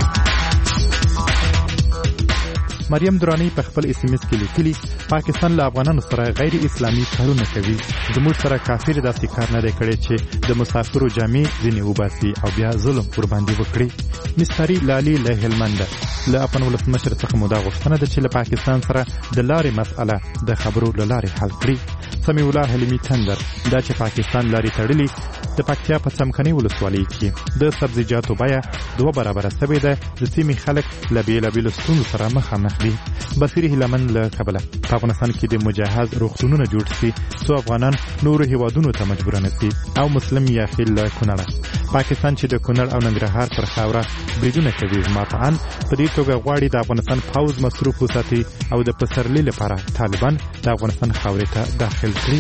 [SPEAKER 1] مریم درانی په خپل اس ام اس کې لیکلي پاکستان له افغانانو سره غیر اسلامي کارونه کوي. زموږ سره کافر داسې کار نه دی کړی چې د مسافرو جامې ځینې وباسي او بیا ظلم ورباندې وکړي. مستری لالي له هلمند له افغان ولسمشر څخه مو دا غوښتنه ده چې له پاکستان سره د لارې مسأله د خبرو له لارې حل کړي. سمیع الله حلیمي تندر دا چې پاکستان لاري تړلي د پکتیا په څمکني ولسوالۍ کې د سبزیجاتو بیه دوه برابره شوې ده. د سیمې خلک له بېلابېلو ستونزو سره مخامخ دي. بصیر هیلمن له کبله په افغانستان کې د مجهز روغتونونه جوړ شي څو افغانان نورو هیوادونو ته مجبور نه شي. او مسلم یاخیل له کونړه پاکستان چې د کونړ او ننګرهار پر خاوره بریدونه کوي ماپان په دې توګه غواړي د افغانستان پوځ مصروف وساتي او د پسرلي لپاره طالبان د افغانستان خاورې ته داخل کړي.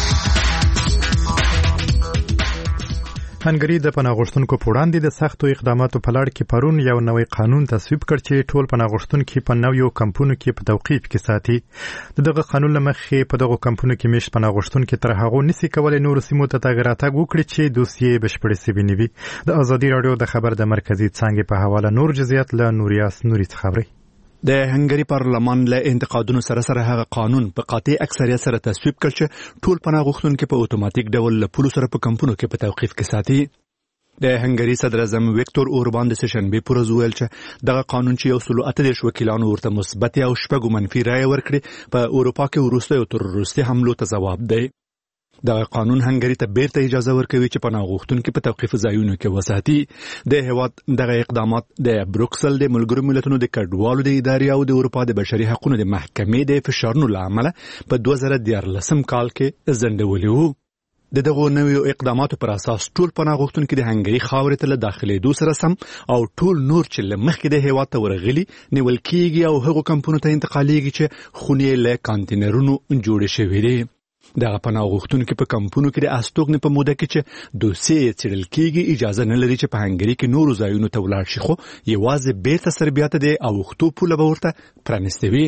[SPEAKER 1] هنګري د پناه غوښتونکو په وړاندې د سختو اقداماتو په لړ کې پرون یو نوی قانون تصویب کړ چې ټول پناه غوښتونکي په نویو کمپونو کې په توقیف کې ساتي. دغه قانون له مخې په دغو کمپونو کې میشت پناه غوښتونکي تر هغو نشي کولی نورو سیمو ته تګ راتګ وکړي چې دوسیې بشپړې سوي نه وي. د ازادي راډیو د خبر د مرکزي څانګې په حواله نور جزئیات له نوریاس نوري څخه اورئ.
[SPEAKER 7] د هنګري پارلمان له انتقادونو سره سره هغه قانون په قاطع اکثریت سره تصویب کړ چې ټول پناه غوښتونکي په اتوماتیک ډول له پولو سره په کمپونو کې په توقیف کې ساتي. د هنګري صدر اعظم ویکتور اوربان د سشنبه پر ورځ ویل چې دغه قانون چې یو سل او اته دېرش وکیلانو ورته مثبت او شپږ منفي رایه ورکړي په اروپا کې وروسته یو تروریستي حملو ته ځواب دی. دغه قانون هنګري ته بیرته اجازه ورکوي چې پناه غوښتونکي په توقیف ځایونو کې وساتي. د هیواد دغه اقدامات د بروکسل د ملګرو ملتونو د کډوالو د ادارې او د اروپا د بشري حقوقو د محکمې د فشارونو له امله په دوه زره دیارلسم کال کې ځنډولي وو. د دغو نویو اقداماتو پر اساس ټول پناه غوښتونکي د هنګري خاورې ته له داخلېدو سره سم او ټول نور چې له مخکې د هیواد ته ورغلي نیول کېږي او هغو کمپونو ته انتقالېږي چې خونې له کانتینرونو جوړې شوې دي. دغه پناه غوښتونکي په کمپونو کې د استوګنې په موده کې چې دوسیې څېړل کېږي اجازه نه لري چې په هنګري کې نورو ځایونو ته ولاړ شي، خو یوازې بیرته سربیا ته د اوښتو پوله به ورته پرانیستې وي.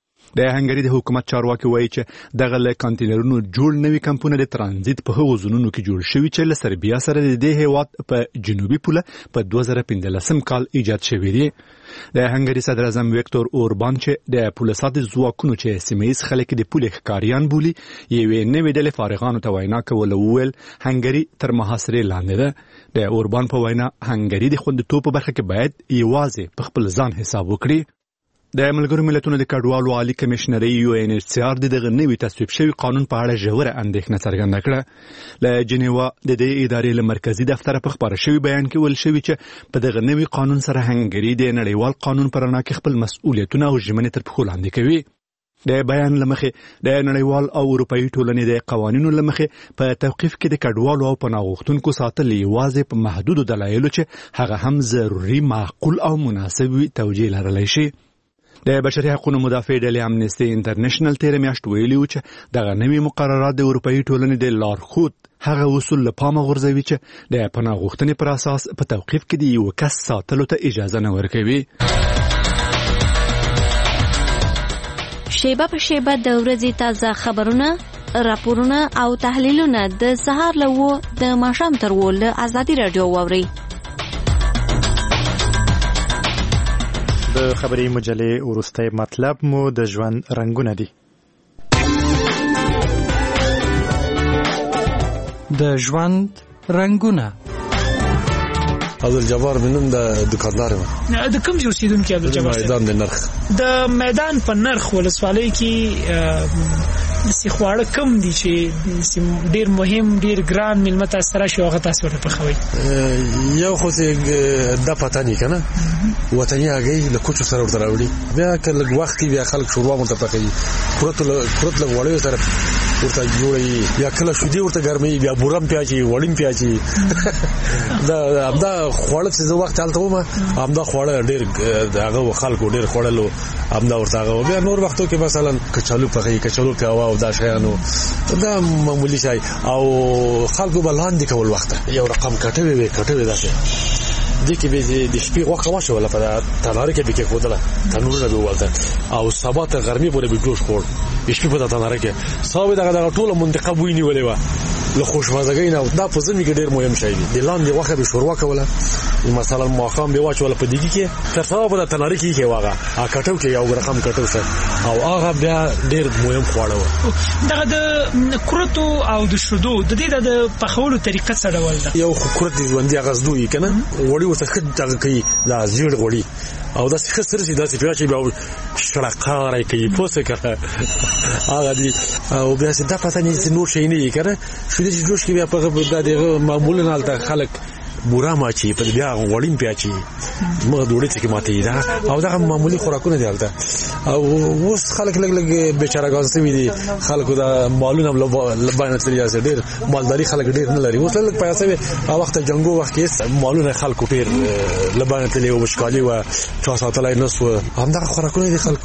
[SPEAKER 7] د هنګري د حکومت چارواکي وایي چې دغه له کانتینرونو جوړ نوي کمپونه د ترانزیت په هغو ځایونو کې جوړ شوي چې له سربیا سره د دې هیواد په جنوبي پوله په دوه زره پنځلسم کال ایجاد شوي دي. د هنګري صدر اعظم ویکتور اوربان چې د پوله ساتي ځواکونو چې سیمه ییز خلک د پولې ښکاریان بولي یوې نوې ډلې فارغانو ته وینا کوله وویل هنګري تر محاصرې لاندې ده. د اوربان په وینا هنګري د خوندیتوب په برخه کې باید یوازې په خپل ځان حساب وکړي. د ملګرو ملتونو د کډوالو عالی کمشنري یو ان ایچ سی آر د دغه نوي تصویب شوی قانون په اړه ژوره اندېښنه څرګنده کړه. له جنیوا د دې ادارې له مرکزي دفتر په خبره شوی بیان کې ویل شوی چې په دغه نوي قانون سره هنګري د نړیوال قانون پر رڼا کې خپل مسؤلیتونه او ژمنې تر پښو لاندې کوي. د بیان لمخې د نړیوال او اروپאי ټولنې د قوانینو لمخې په توقیف کې د کډوالو او پناه غوښتونکو ساتل یوازې په محدودو دلایلو چې هغه هم ضروري، معقول او مناسب توجیه لرلی شي. د بشري حقوقو مدافع ډلې امنیستي انټرنیشنل تیر میاشت ویلي و چې دغه نوي مقررات د اروپאי ټولنې د لارښود هغه اصول له پامه غورځوي چې د پناه غوښتنې پر اساس په توقیف کې د یو کس ساتلو ته اجازه نه ورکوي.
[SPEAKER 11] شیبه په شیبه د ورځې تازه خبرونه، راپورونه او تحلیلونه د سهار له و د ماښام تر و له ازادي راډیو واورئ.
[SPEAKER 1] د خبري مجلې وروستی مطلب مو د ژوند رنگونه دي.
[SPEAKER 19] د ژوند رنگونه.
[SPEAKER 6] عبدالجبار منم د دکاندار یم.
[SPEAKER 19] د کوم ځای اوسیدونکي عبدالجبار؟
[SPEAKER 6] میدان د نرخ. د
[SPEAKER 19] میدان په نرخ ولسوالۍ کې سی خواړه کم دي چې ډیر مهم، ډیر ګران ملمه تاسو سره شو هغه تاسو ورته پخوي؟
[SPEAKER 6] یو خو د پته نه کنه وطني هغه له کوچو سره ورته راوړي، بیا کله وخت بیا خلک شوروا مونته پخوي، کورت له کورت له وړي سره ورته جوړي، بیا کله شو دی ورته ګرمي، بیا بورم پیاچی وړیم پیاچی دا دا خوړل چې وخت حالت ومه همدا خوړل ډیر هغه خلکو ډیر خوړلو همدا ورته هغه بیا نور وختو کې مثلا کچالو پخوي، کچالو پیاوا او دا شیانو دا معمولی شي او خلکو بلاندې کول وخت یو رقم کټوي وي کټوي داسې دي کې به د شپې وخت واشه ولا په تنار کې به کې خودله تنور نه ولته او سبا ته ګرمي پورې به جوش خور شپې په تنار کې صاحب دغه ټوله منطقه بوینی ولې و له خوشمزګۍ نه دا په زمي کې ډیر مهم شی دی. د لاندې واخه به شوروا کوله مثلا ماقام به واچول په دګي کې تر څو په تناري کې کې واغه ا کټو کې یو رقم کټو سره او هغه بیا ډیر مهم خواړه و.
[SPEAKER 19] دغه د کورتو او د شودو د دې د پخولو طریقه څه ډول ده؟
[SPEAKER 6] یو کورت دی ژوندۍ غزدوي کنه وړي ورته خد دغه کوي لا زیړ وړي او دا څه سره چې دا چې بیا چې بیا شړقاره کوي پوسه کوي هغه دی او بیا چې دا پته نه چې نور شي نه کړه شو دې جوړ شي بیا په دغه معمولا حالت خلک بورا ماچی په بیا وړین پیاچی مګ دوړې چې ماته دا او دا معمولی خوراکونه دی حالت او اوس خلک لګ لګ بیچارهګان سوي دي خلکو دا مالونه لبانه تلیا زه ډیر مالداري خلک ډیر نه لري اوس لګ پیسې او وخت جنگو وخت کې مالونه خلکو ډیر لبانه تلیا او شکالي و چا ساتلای نسو هم دا خوراکونه دي خلکو.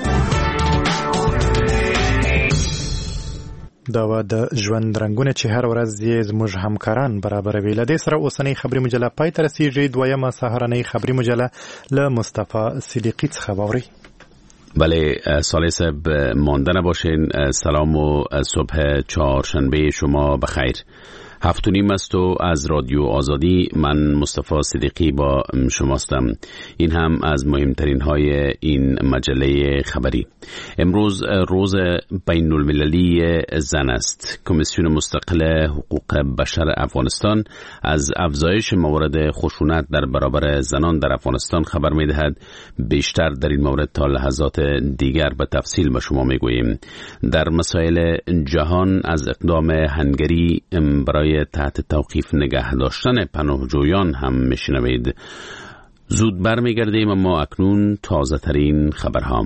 [SPEAKER 1] دا و د ژوند رنگونه چې هر ورځ یې زموږ همکاران برابروي. له دې سره اوسنۍ خبري مجله پای ته رسیږي. دویمه سهارنۍ خبري مجله له مصطفی صدیقی څخه واورئ.
[SPEAKER 20] بله صالح صاحب مانده نباشین. سلام و صبح چهارشنبه شما بخیر. هفت و نیم است و از رادیو آزادی من مصطفی صدیقی با شماستم. این هم از مهمترین های این مجله خبری. امروز روز بین المللی زن است. کمیسیون مستقل حقوق بشر افغانستان از افزایش موارد خشونت در برابر زنان در افغانستان خبر می دهد. بیشتر در این مورد تا لحظات دیگر به تفصیل به شما می گوییم. در مسائل جهان از اقدام هنگری برای تحت توقیف نگه داشتن پناهجویان هم میشنوید. زود برمیگردیم اما اکنون تازه ترین خبرها.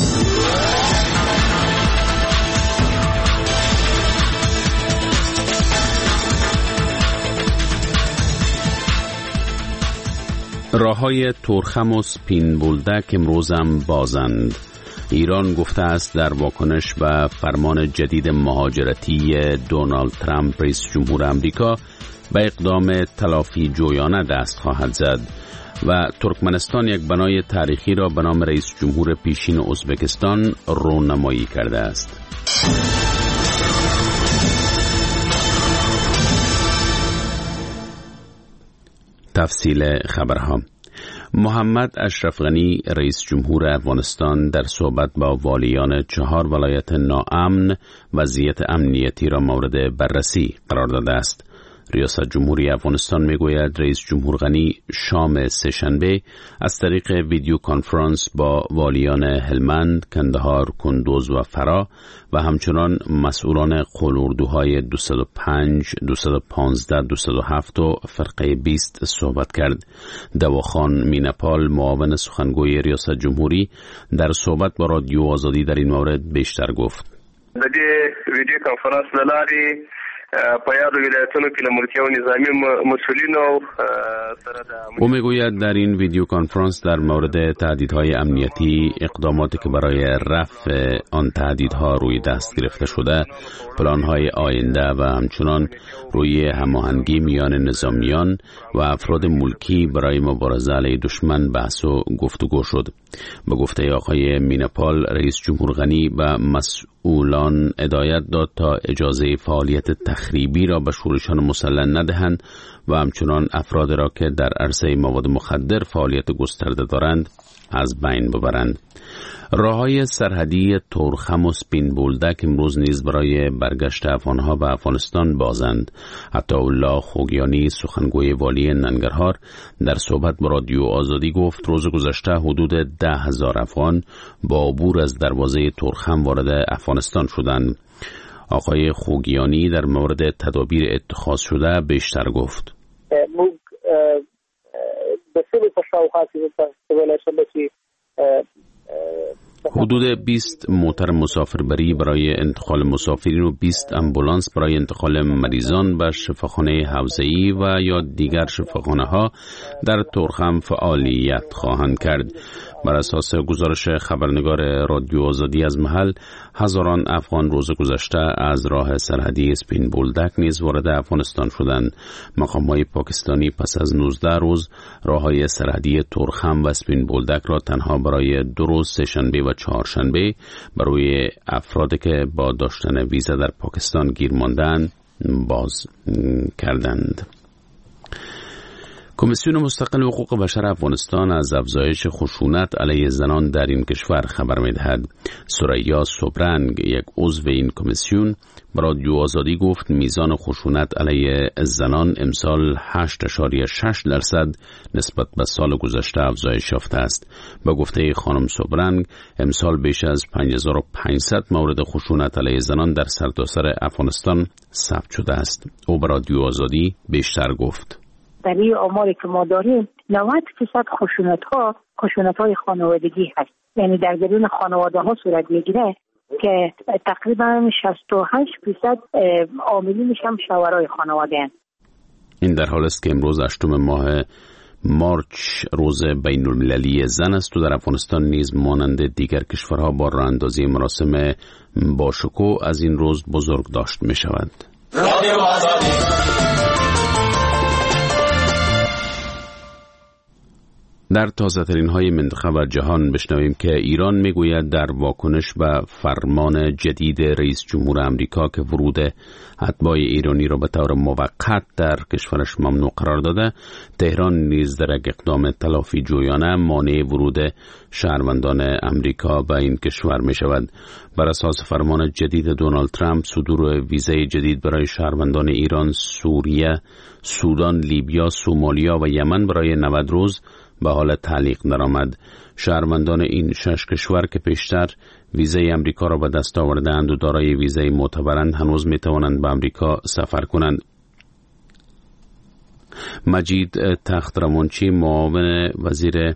[SPEAKER 20] راههای تورخم و سپین بولدک امروز هم بازند. ایران گفته است در واکنش به فرمان جدید مهاجرتی دونالد ترامپ رئیس جمهور آمریکا به اقدام تلافی جویانه دست خواهد زد و ترکمنستان یک بنای تاریخی را به نام رئیس جمهور پیشین ازبکستان رونمایی کرده است. تفصیل خبرها. محمد اشرف غنی رئیس جمهور افغانستان در صحبت با والیان چهار ولایت ناامن وضعیت امنیتی را مورد بررسی قرار داده است. ریاست جمهوری افغانستان میگوید رئیس جمهور غنی شام سه‌شنبه از طریق ویدیو کنفرانس با والیان هلمند، کندهار، کندوز و فرا و همچنان مسئولان قلوردوهای دویست و پنج، دویست و پانزده، دویست و هفت و فرقه بیست صحبت کرد. دواخان مینپال معاون سخنگوی ریاست جمهوری در صحبت با رادیو آزادی در این مورد بیشتر گفت.
[SPEAKER 2] د دې ویډیو کنفرانس له لارې په یادو ولایتونو کې له ملکي او نظامي مسؤلینو سره د
[SPEAKER 20] او میگوید در این ویدیو کنفرانس در مورد تهدیدهای امنیتی، اقداماتی که برای رفع آن تهدیدها روی دست گرفته شده، پلانهای آینده و همچنان روی هماهنگی میان نظامیان و افراد ملکی برای مبارزه علیه دشمن بحث و گفتگو شد. به گفته آقای مینپال رئیس جمهور غنی به مسئولان هدایت داد تا اجازه فعالیت تخریبی را به شورشان مسلح ندهند و همچنان افراد را که در عرصه مواد مخدر فعالیت گسترده دارند از بین ببرند. راههای سرحدی تورخم و سپین بولدک امروز نیز برای برگشت افغانها به افغانستان بازند. عطاالله خوگیانی سخنگوی والی ننگرهار در صحبت با رادیو آزادی گفت روز گذشته حدود ده هزار افغان با عبور از دروازه تورخم وارد افغانستان شدند. آقای خوگیانی در مورد تدابیر اتخاذ شده بیشتر گفت.
[SPEAKER 3] موږ د سیمې په شاوخوا کې په ویلای شم چې
[SPEAKER 20] حدود بیست موتر مسافربری برای انتقال مسافرین و بیست امبولانس برای انتقال مریضان به شفاخانه حوزه‌ای و یا دیگر شفاخانه ها در تورخم فعالیت خواهند کرد. بر اساس گزارش خبرنگار رادیو آزادی از محل، هزاران افغان روز گذشته از راه سرحدی سپین بولدک نیز وارد افغانستان شدند. مقام‌های پاکستانی پس از نوزده روز راه‌های سرحدی تورخم و سپین بولدک را تنها برای دو روز سه‌شنبه و چهارشنبه برای افرادی که با داشتن ویزا در پاکستان گیر ماندند باز کردند. کمیسیون مستقل حقوق بشر افغانستان از افزایش خشونت علیه زنان در این کشور خبر می‌دهد. ثریا سوبرنگ، یک عضو این کمیسیون، به رادیو آزادی گفت میزان خشونت علیه زنان امسال هشت اشاریه شش درصد نسبت به سال گذشته افزایش یافته است. به گفته خانم سوبرنگ، امسال بیش از پنج هزار و پانصد مورد خشونت علیه زنان در سرتاسر افغانستان ثبت شده است. او به رادیو آزادی بیشتر گفت:
[SPEAKER 8] در این آماری که ما داریم نود درصد خشونت ها خشونت های خانوادگی هست، یعنی در درون خانواده ها صورت میگیره که تقریبا شصت و هشت درصد عاملینش هم شوهرای خانواده هست.
[SPEAKER 20] این در حال است که امروز هشتم ماه مارچ روز بین المللی زن است و در افغانستان نیز مانند دیگر کشورها با راه اندازی مراسم باشکوه از این روز بزرگ داشت می شود. در تازه ترین های منطقه و جهان بشنویم که ایران میگوید در واکنش به فرمان جدید رئیس جمهور امریکا که ورود اتباع ایرانی را به طور موقت در کشورش ممنوع قرار داده، تهران نیز در یک اقدام تلافی جویانه مانع ورود شهروندان امریکا به این کشور می شود. بر اساس فرمان جدید دونالد ترامپ، صدور ویزای جدید برای شهروندان ایران، سوریه، سودان، لیبیا، سومالیا و یمن برای نود روز به حال تعلیق درآمد. شهروندان این شش کشور که پیشتر ویزای امریکا را به دست آورده‌اند و دارای ویزای معتبرند هنوز می توانند به امریکا سفر کنند. مجید تخت‌روانچی، معاون وزیر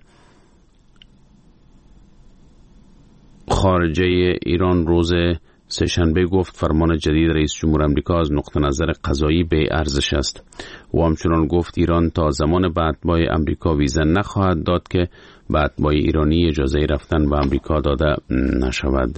[SPEAKER 20] خارجه ایران، روز سه‌شنبه گفت فرمان جدید رئیس جمهور امریکا از نقطه نظر قضایی به ارزش است. او همچنان گفت ایران تا زمان به اتباع امریکا ویزا نخواهد داد که به اتباع ایرانی اجازه رفتن به امریکا داده نشود.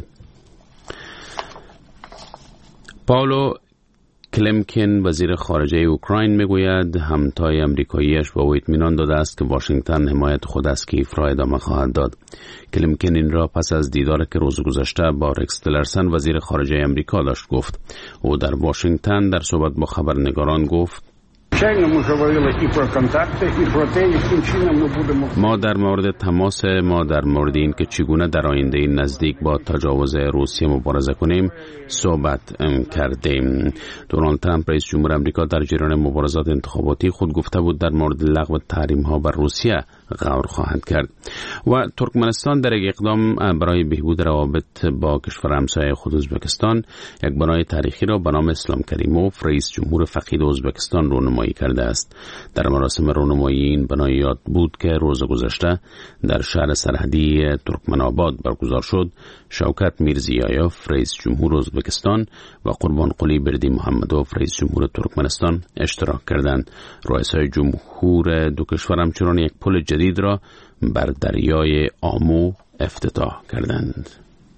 [SPEAKER 20] پاولو کلمکن، وزیر خارجه اوکراین، میگوید همتای امریکاییش به او اطمینان داده است که واشنگتن حمایت خود از کیف را ادامه خواهد داد. کلمکن این را پس از دیداری که روز گذشته با رکس تیلرسن وزیر خارجه امریکا داشت گفت. او در واشنگتن در صحبت با خبرنگاران گفت: ما در مورد تماس ما در مورد این که چگونه در آینده نزدیک با تجاوز روسیه مبارزه کنیم صحبت کردیم. دونالد ترامپ رئیس جمهور امریکا در جریان مبارزات انتخاباتی خود گفته بود در مورد لغو تحریم ها بر روسیه غور خواهد کرد. و ترکمنستان در یک اقدام برای بهبود روابط با کشور همسایه خود ازبکستان یک بنای تاریخی را به نام اسلام کریموف، رئیس جمهور فقید ازبکستان، رونمایی کرده است. در مراسم رونمایی این بنای یاد بود که روز گذشته در شهر سرحدی ترکمنآباد برگزار شد. شوکت میرزیایوف، رئیس جمهور ازبکستان، و قربان قلی بردی محمدوف، رئیس جمهور ترکمنستان اشتراک کردند. رؤسای جمهور دو کشور همچنان یک پل جدید را بر دریای آمو افتتاح کردند.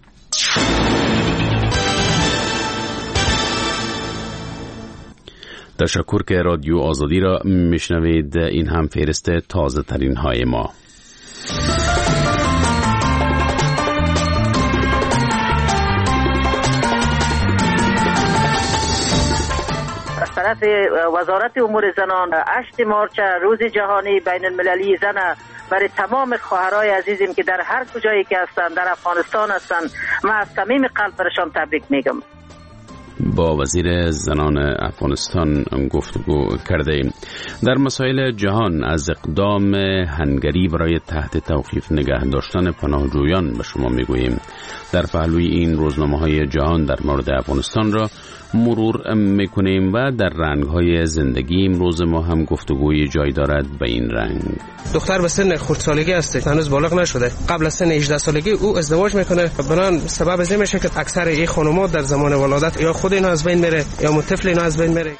[SPEAKER 20] تشکر که رادیو آزادی را میشنوید. این هم فهرست تازه ترین های ما.
[SPEAKER 21] از طرف وزارت امور زنان، هشت مارچ روز جهانی بین المللی زن برای تمام خواهرای عزیزیم که در هر کجایی که هستند در افغانستان هستند، من از صمیم قلب برشان تبریک میگم.
[SPEAKER 20] با وزیر زنان افغانستان گفتگو کرده ایم. در مسائل جهان از اقدام هنگری برای تحت توقیف نگه داشتن پناهجویان به شما میگوییم. در پهلوی این روزنامه‌های جهان در مورد افغانستان را مرور میکنیم و در رنگ‌های زندگی امروز ما هم گفتگوی جای دارد به این رنگ.
[SPEAKER 22] دختر به سن خردسالگی است، هنوز بالغ نشده. قبل از سن هجده سالگی او ازدواج میکنه. بنان سبب از این میشه که اکثر این خانم‌ها در زمان ولادت یا خود اینا از بین میره یا مطفل اینا از بین میره.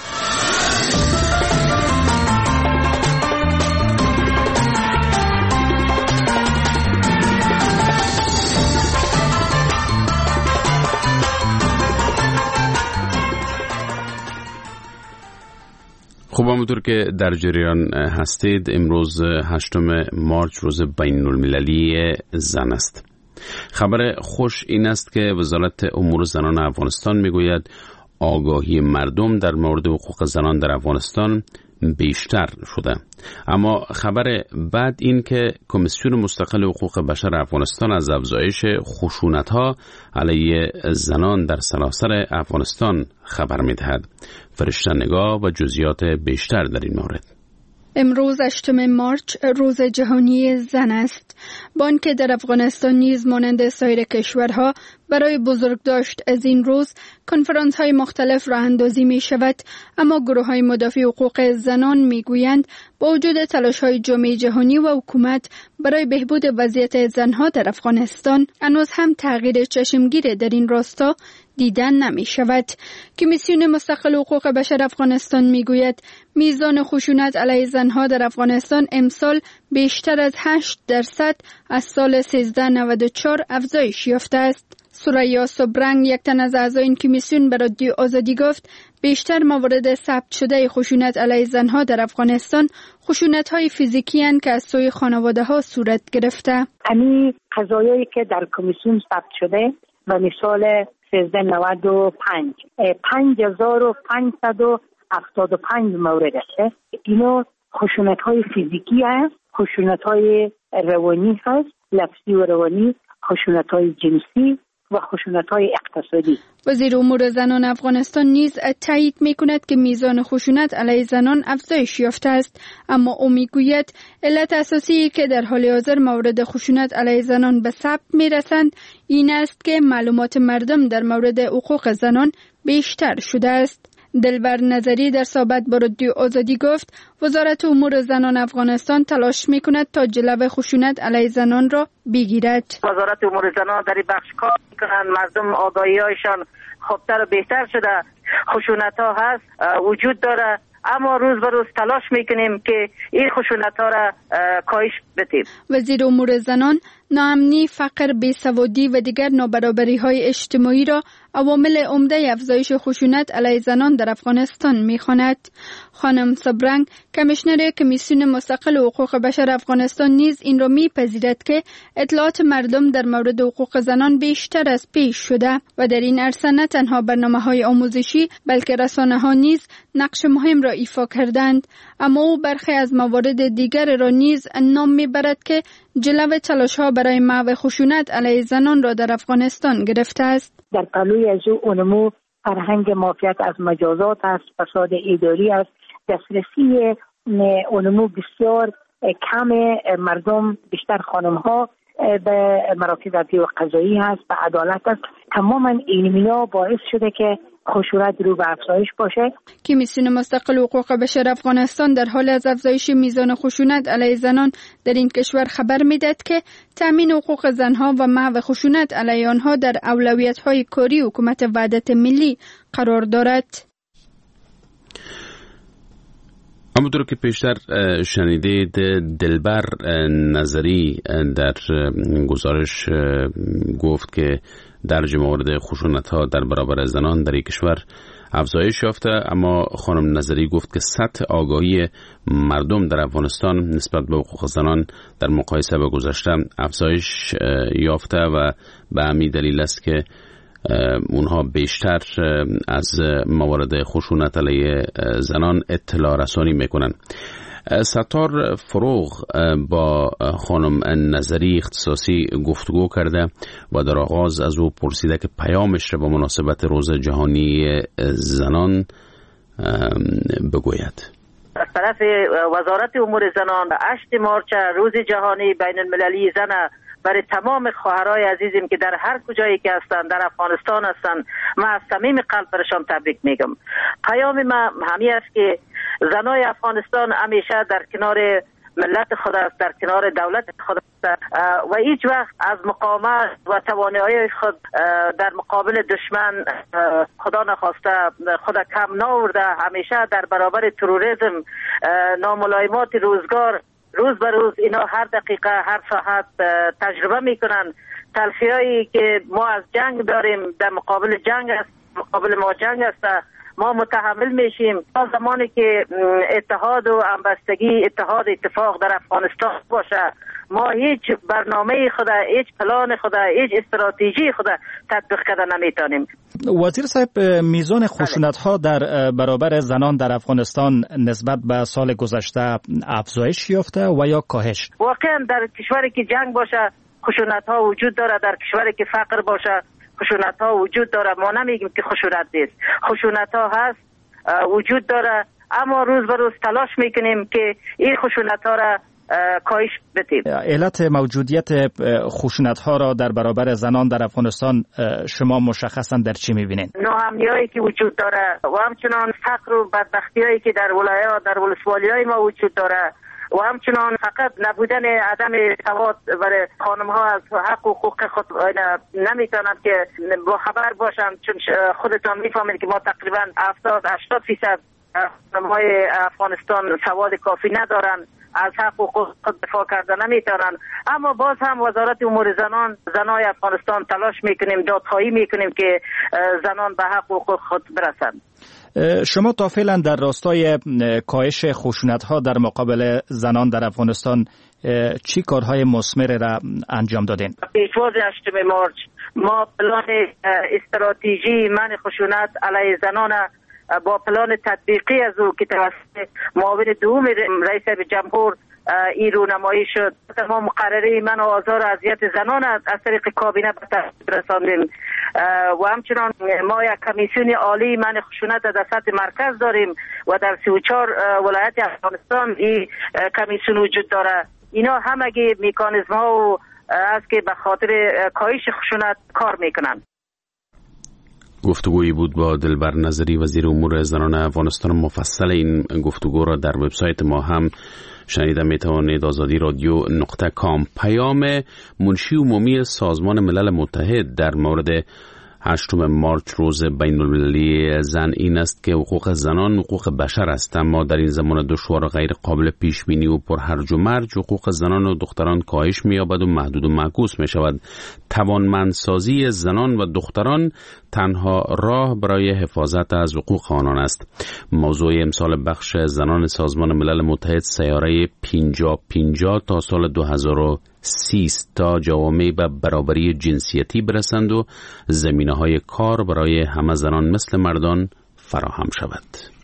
[SPEAKER 20] خوب، همونطور که در جریان هستید امروز هشتم مارچ روز بین المللی زن است. خبر خوش این است که وزارت امور زنان افغانستان میگوید آگاهی مردم در مورد حقوق زنان در افغانستان بیشتر شده. اما خبر بعد این که کمیسیون مستقل حقوق بشر افغانستان از افزایش خشونت‌ها علیه زنان در سراسر افغانستان خبر می‌دهد. فرشته نگاه و جزئیات بیشتر در این مورد.
[SPEAKER 9] امروز هشتم مارچ روز جهانی زن است. با آنکه در افغانستان نیز مانند سایر کشورها برای بزرگداشت از این روز کنفرانس های مختلف راه اندازی می شود، اما گروه های مدافع حقوق زنان می گویند با وجود تلاش های جامعه جهانی و حکومت برای بهبود وضعیت زنها در افغانستان هنوز هم تغییر چشمگیر در این راستا دیدن نمی شود. کمیسیون مستقل حقوق بشر افغانستان می گوید میزان خشونت علیه زنها در افغانستان امسال بیشتر از هشت درصد از سال سیزده نود و چهار افزایش یافته است. سوریا سوبرنگ، یک تن از اعضای این کمیسیون، به رادیو آزادی گفت بیشتر موارد ثبت شده خشونت علیه زنها در افغانستان خشونت‌های فیزیکی هستند که از سوی خانواده‌ها صورت گرفته.
[SPEAKER 8] همین قضایایی که در کمیسیون ثبت شده و مثال سیزده نود و پنج پنج هزار و پانصد و هفتاد و پنج مورد است. اینا خشونت‌های فیزیکی هست، خشونت‌های روانی هست، لفظی و روانی، خشونت‌های جنسی و خشونت‌های اقتصادی.
[SPEAKER 9] وزیر امور زنان افغانستان نیز تایید می‌کند که میزان خشونت علیه زنان افزایش یافته است، اما او می‌گوید علت اساسی که در حال حاضر موارد خشونت علیه زنان به ثبت می‌رسند این است که معلومات مردم در مورد حقوق زنان بیشتر شده است. دلبر نظری در صحبت با رادیو آزادی گفت وزارت امور زنان افغانستان تلاش می‌کند تا جلو خشونت علیه زنان را بگیرد.
[SPEAKER 21] وزارت امور زنان در این بخش کار می‌کنند، مردم آگاهی‌هایشان خوبتر و بهتر شده، خشونت‌ها هست وجود داره، اما روز به روز تلاش میکنیم که این خشونت‌ها را کاهش بدیم.
[SPEAKER 9] وزیر امور زنان ناامنی، فقر، بیسوادی و دیگر نابرابری‌های اجتماعی را عوامل عمده افزایش خشونت علیه زنان در افغانستان می‌خواند. خانم سبرنگ، کمیشنر کمیسیون مستقل حقوق بشر افغانستان نیز این را می‌پذیرد که اطلاعات مردم در مورد حقوق زنان بیشتر از پیش شده و در این عرصه نه تنها برنامه‌های آموزشی بلکه رسانه‌ها نیز نقش مهم را ایفا کردند، اما او برخی از موارد دیگر را نیز نام می‌برد که جلو تلاش‌ها برای محو خشونت علیه زنان را در افغانستان گرفته است.
[SPEAKER 8] در پلوی از او اونمو فرهنگ معافیت از مجازات است، فساد اداری است، دسترسی اونمو بسیار کم مردم، بیشتر خانم‌ها به مراکز عدلی و قضایی هست، به عدالت است. تماما اینمینا باعث شده که خشونت رو به افزایش باشه.
[SPEAKER 9] کمیسیون مستقل حقوق بشر افغانستان در حال از افزایش میزان خشونت علیه زنان در این کشور خبر میدهد که تامین حقوق زنها و محو خشونت علیه آنها در اولویت‌های کاری حکومت وحدت ملی قرار دارد.
[SPEAKER 20] همونطور که پیشتر شنیدید، دلبر نظری در گزارش گفت که درج موارد خشونت‌ها در برابر زنان در این کشور افزایش یافته، اما خانم نظری گفت که سطح آگاهی مردم در افغانستان نسبت به حقوق زنان در مقایسه با گذشته افزایش یافته و به همین دلیل است که اونها بیشتر از موارد خشونت علیه زنان اطلاع رسانی میکنن. ستار فروغ با خانم نظری اختصاصی گفتگو کرده و در آغاز از او پرسیده که پیامش را با مناسبت روز جهانی زنان بگوید.
[SPEAKER 21] از طرف وزارت امور زنان هشتم مارچ روز جهانی بین المللی زن برای تمام خواهرای عزیزیم که در هر کجایی که هستند، در افغانستان هستند، من از صمیم قلب برشان تبریک میگم. پیام من همین است که زنای افغانستان همیشه در کنار ملت خود است، در کنار دولت خود است و هیچ وقت از مقاومت و توانایی خود در مقابل دشمن خدا نخواسته خود کم نآورده. همیشه در برابر تروریسم، ناملایمات روزگار، روز به روز اینا هر دقیقه هر ساعت تجربه میکنن. تلخیایی که ما از جنگ داریم در مقابل جنگ است، مقابل ما جنگ است ما متحمل میشیم تا زمانی که اتحاد و همبستگی، اتحاد اتفاق در افغانستان باشه، ما هیچ برنامه خود، هیچ پلان خود، هیچ استراتژی خود تطبیق کردن نمیتونیم.
[SPEAKER 4] وزیر صاحب، میزان خشونت ها در برابر زنان در افغانستان نسبت به سال گذشته افزایش یافته و یا کاهش؟
[SPEAKER 21] واقعا در کشوری که جنگ باشه خشونت ها وجود داره، در کشوری که فقر باشه خشونت ها وجود داره. ما نمیگیم که خشونت نیست، خشونت ها هست، وجود داره، اما روز به روز تلاش میکنیم که این خشونت ها را کاهش بدیم.
[SPEAKER 4] علت موجودیت خشونت ها را در برابر زنان در افغانستان شما مشخصا در چی میبینید؟
[SPEAKER 21] ناامنیایی که وجود داره و همچنان فقر و بدبختیایی که در ولایات، در ولسوالی‌های ما وجود داره و همچنان فقط نبودن عدم سواد برای خانم ها از حق و حقوق خود نمیتونن که با خبر باشن، چون خودتان میفهمید که ما تقریبا هفتاد هشتاد فیصد خانم های افغانستان سواد کافی ندارن، از حق و حقوق خود دفاع کردن نمیتونن. اما باز هم وزارت امور زنان زنای افغانستان تلاش میکنیم، دادخواهی میکنیم که زنان به حق و حقوق خود برسند.
[SPEAKER 4] شما تا فعلا در راستای کاهش خشونت ها در مقابل زنان در افغانستان چی کارهای مثمر را انجام دادین؟
[SPEAKER 21] پیشواز هشتم مارچ ما پلان استراتژی منع خشونت علیه زنان با پلان تطبیقی از او که توسط معاون دوم رئیس جمهور این رونمایی شد. تمام مقرره من و آزار و اذیت زنان از طریق کابینه به تصویب رساندیم و همچنان ما یک کمیسیون عالی منع خشونت در سطح مرکز داریم و در سی و چهار ولایت افغانستان این کمیسیون وجود داره. اینا همگی مکانیزم ها است که به خاطر کاهش خشونت کار میکنند.
[SPEAKER 20] گفتگویی بود با دلبر نظری، وزیر امور زنان افغانستان. مفصل این گفتگو را در وبسایت ما هم شنیده می توانید. آزادی رادیو نقطه کام. پیام منشی عمومی سازمان ملل متحد در مورد هشتم مارچ روز بین المللی زن این است که حقوق زنان حقوق بشر است، اما در این زمان دشوار و غیر قابل پیش بینی و پر هرج و مرج حقوق زنان و دختران کاهش می‌یابد و محدود و معکوس می‌شود. توانمندسازی زنان و دختران تنها راه برای حفاظت از حقوق آنان است. موضوع امسال بخش زنان سازمان ملل متحد سیاره پنجاه پنجاه تا سال دو هزار و سی تا جوامع به برابری جنسیتی برسند و زمینه‌های کار برای همه زنان مثل مردان فراهم شود.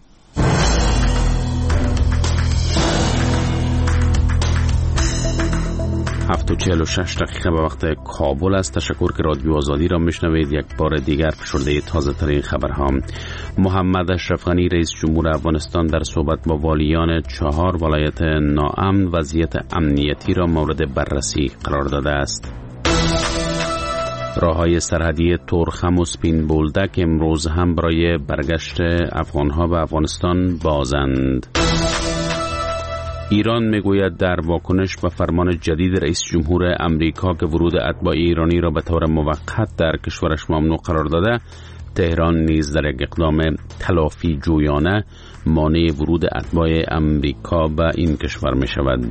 [SPEAKER 20] هفت و چهل و شش دقیقه به وقت کابل است. تشکر که رادیو آزادی را میشنوید. یک بار دیگر فشرده تازه ترین خبرها. محمد اشرف غنی رئیس جمهور افغانستان در صحبت با والیان چهار ولایت ناامن وضعیت امنیتی را مورد بررسی قرار داده است. راههای سرحدی تورخم و سپین بولدک امروز هم برای برگشت افغانها به افغانستان بازند. ایران میگوید در واکنش به فرمان جدید رئیس جمهور امریکا که ورود اتباع ایرانی را به طور موقت در کشورش ممنوع قرار داده، تهران نیز در یک اقدام تلافی جویانه مانع ورود اتباع امریکا به این کشور می شود.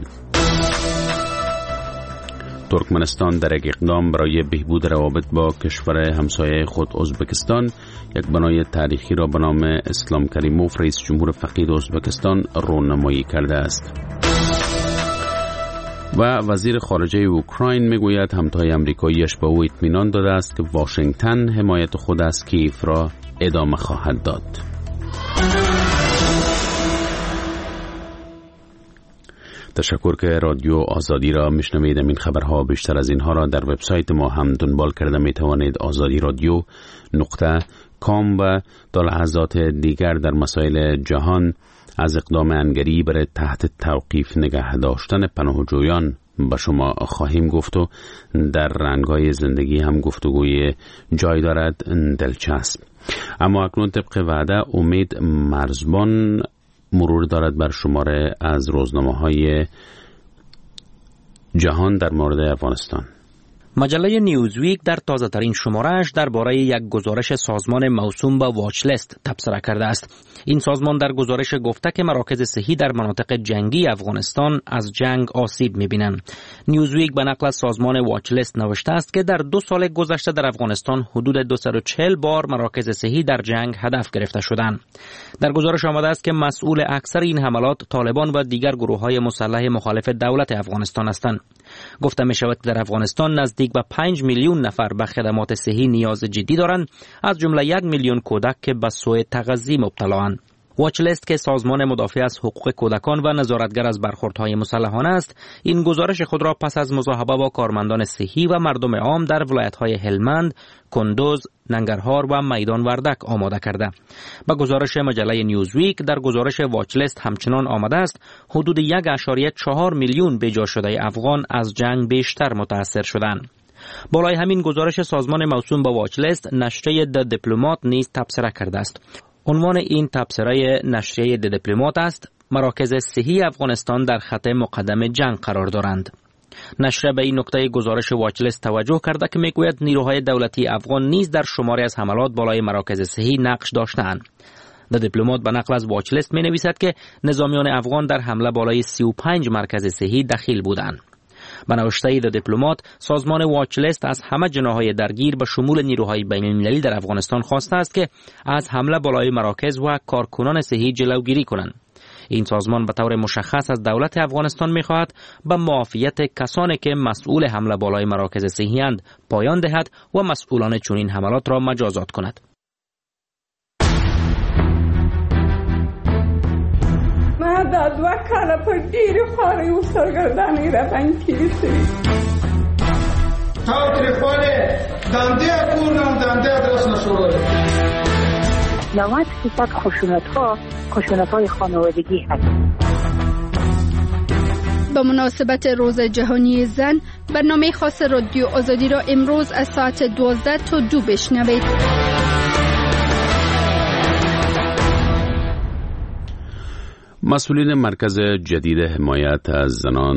[SPEAKER 20] ترکمنستان در یک اقدام برای بهبود روابط با کشور همسایه خود ازبکستان یک بنای تاریخی را به نام اسلام کریموف رئیس جمهور فقید ازبکستان رونمایی کرده است. و وزیر خارجه اوکراین میگوید همتای آمریکاییش به او اطمینان داده است که واشنگتن حمایت خود از کیف را ادامه خواهد داد. تشکر که رادیو آزادی را میشنوید. این خبرها بیشتر از اینها را در وبسایت ما هم دنبال کرده می توانید. آزادی رادیو نقطه کام. و تا لحظات دیگر در مسائل جهان از اقدام انگری برای تحت توقیف نگه داشتن پناهجویان با شما خواهیم گفت و در رنگ‌های زندگی هم گفتگوی جای دارد دلچسب. اما اکنون طبق وعده امید مرزبان مرور دارد بر شماره از روزنامه‌های جهان در مورد افغانستان.
[SPEAKER 5] مجله نیوزویک در تازه ترین شماره‌اش درباره یک گزارش سازمان موسوم به واچ لیست تبصره کرده است. این سازمان در گزارش گفته که مراکز صحی در مناطق جنگی افغانستان از جنگ آسیب می‌بینند. نیوزویک به نقل از سازمان واچ لیست نوشته است که در دو سال گذشته در افغانستان حدود دویست و چهل بار مراکز صحی در جنگ هدف گرفته شدند. در گزارش آمده است که مسئول اکثر این حملات طالبان و دیگر گروه‌های مسلح مخالف دولت افغانستان هستند. گفته می شود که در افغانستان نزدیک به پنج میلیون نفر به خدمات صحی نیاز جدی دارند، از جمله یک میلیون کودک که به سوء تغذیه مبتلااند. واچ لیست که سازمان مدافع از حقوق کودکان و نظارتگر از برخوردهای مسلحانه است، این گزارش خود را پس از مصاحبه با کارمندان صحی و مردم عام در ولایت‌های هلمند، کندوز، ننگرهار و میدان وردک آماده کرده. با گزارش مجله نیوزویک در گزارش واچ لیست همچنان آمده است حدود یک ممیز چهار میلیون بیجا شده افغان از جنگ بیشتر متاثر شدند. بالای همین گزارش سازمان موسوم به واچ لیست نشریه د دیپلمات نیز تبصره کرده است. عنوان این تبصره نشریه د دیپلمات است: مراکز صحی افغانستان در خط مقدم جنگ قرار دارند. نشریه به این نکته گزارش واچ لیست توجه کرده که میگوید نیروهای دولتی افغان نیز در شماری از حملات بالای مراکز صحی نقش داشتند. د دیپلمات به نقل از واچ لیست می نویسد که نظامیان افغان در حمله بالای سی و پنج مرکز صحی دخیل بودند. به نوشته د دیپلمات، سازمان واچ لیست از همه جناحهای درگیر به شمول نیروهای بین المللی در افغانستان خواسته است که از حمله بالای مراکز و کارکنان صحی جلوگیری کنند. این سازمان به طور مشخص از دولت افغانستان می‌خواهد به معافیت کسانی که مسئول حمله بالای مراکز صحی اند پایان دهد و مسئولان چنین حملات را مجازات کند.
[SPEAKER 10] ما دا دوه کاله په ډېرې خوارۍ و سرګردانۍ راباندې تېرې شوي.
[SPEAKER 13] تاوتریخوالی دنده کور نه دنده ادرس نشوروي.
[SPEAKER 8] نود فیصد خشونت‌ها خشونت‌های خانوادگی هست.
[SPEAKER 9] به مناسبت روز جهانی زن، برنامه خاص رادیو آزادی را امروز از ساعت دوازده تا دو بشنوید.
[SPEAKER 20] مسئولین مرکز جدید حمایت از زنان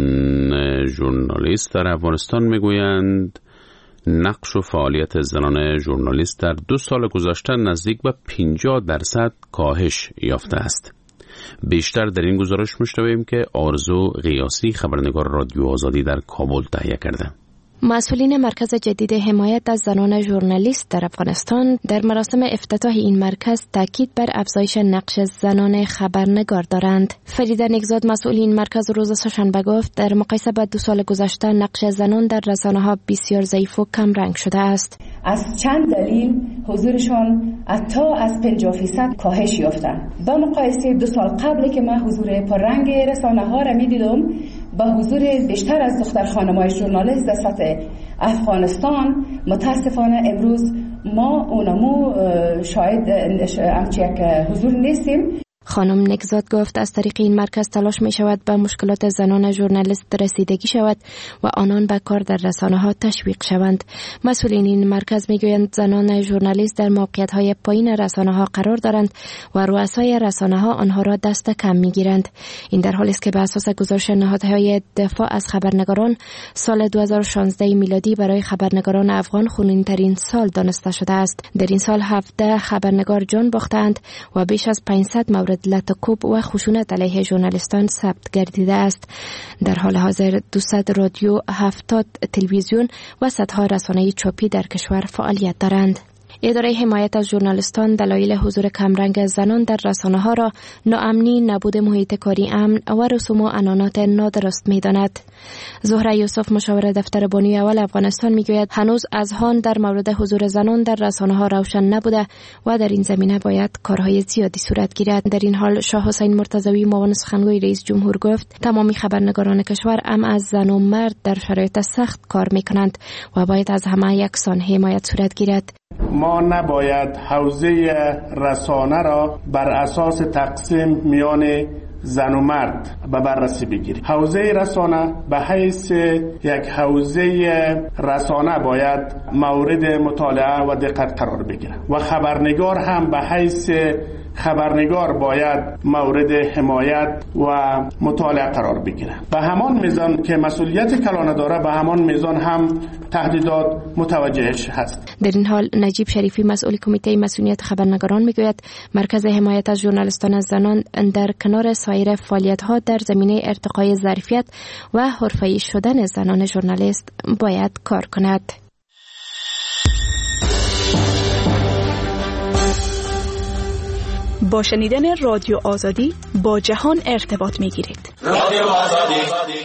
[SPEAKER 20] ژورنالیست در افغانستان میگویند نقش و فعالیت زنان ژورنالیست در دو سال گذشته نزدیک به پنجاه درصد کاهش یافته است. بیشتر در این گزارش میشنویم که آرزو غیاسی، خبرنگار رادیو آزادی در کابل تهیه کرده.
[SPEAKER 23] مسئولین مرکز جدید حمایت از زنان ژورنالیست در افغانستان در مراسم افتتاح این مرکز تاکید بر افزایش نقش زنان خبرنگار دارند. فریده نگزاد، مسئول این مرکز، روز سه‌شنبه گفت در مقایسه با دو سال گذشته نقش زنان در رسانه‌ها بسیار ضعیف و کم رنگ شده است.
[SPEAKER 24] از چند دلیل حضورشان تا از پنجاه درصد کاهش یافتند. با مقایسه دو سال قبل که من حضور پررنگ رسانه‌ها را می‌دیدم، با حضور بیشتر از دختر خانم‌های ژورنالیست در سطح افغانستان، متاسفانه امروز ما اونمو شاید همچی یک حضور نیستیم.
[SPEAKER 23] خانم نگزاد گفت از طریق این مرکز تلاش می شود به مشکلات زنان ژورنالیست رسیدگی شود و آنان به کار در رسانه ها تشویق شوند. مسئولین این مرکز می گویند زنان ژورنالیست در موقعیت های پایین رسانه ها قرار دارند و رؤسای رسانه ها آنها را دست کم می گیرند. این در حالی است که به اساس گزارش نهادهای دفاع از خبرنگاران، سال دو هزار و شانزده میلادی برای خبرنگاران افغان خونین ترین سال دانسته شده است. در این سال هفده خبرنگار جان باختند و بیش از پانصد مورد لطکوب و خشونت علیه ژورنالیستان ثبت گردیده است. در حال حاضر دویست رادیو، هفتاد تلویزیون و صدها رسانه چاپی در کشور فعالیت دارند. اداره حمایت از ژورنالیستان دلایل حضور کمرنگ زنان در رسانه‌ها را ناامنی، نبود محیط کاری امن و رسوم و عنعنات نادرست می‌داند. زهره یوسف، مشاور دفتر بانوی اول افغانستان، می‌گوید هنوز اذهان در مورد حضور زنان در رسانه‌ها روشن نبوده و در این زمینه باید کارهای زیادی صورت گیرد. در این حال شاه حسین مرتضوی، معاون سخنگوی رئیس جمهور، گفت تمامی خبرنگاران کشور هم از زن و مرد در شرایط سخت کار می‌کنند و باید از همه یکسان حمایت صورت گیرد.
[SPEAKER 25] ما نباید حوزه رسانه را بر اساس تقسیم میان
[SPEAKER 12] زن و مرد به بررسی بگیریم. حوزه رسانه به حیث یک حوزه رسانه باید مورد مطالعه و دقت قرار بگیره و خبرنگار هم به حیث خبرنگار باید مورد حمایت و مطالعه قرار بگیره. به همان میزان که مسئولیت کلانه داره به همان میزان هم تهدیدات متوجهش هست.
[SPEAKER 23] در این حال نجیب شریفی مسئول کمیته مسئولیت خبرنگاران میگوید مرکز حمایت از ژورنالیستان زنان در کنار سایر فعالیت‌ها در زمینه ارتقای ظرفیت و حرفه‌ای شدن زنان ژورنالیست باید کار کند.
[SPEAKER 14] با شنیدن رادیو آزادی با جهان ارتباط می‌گیرید. رادیو آزادی.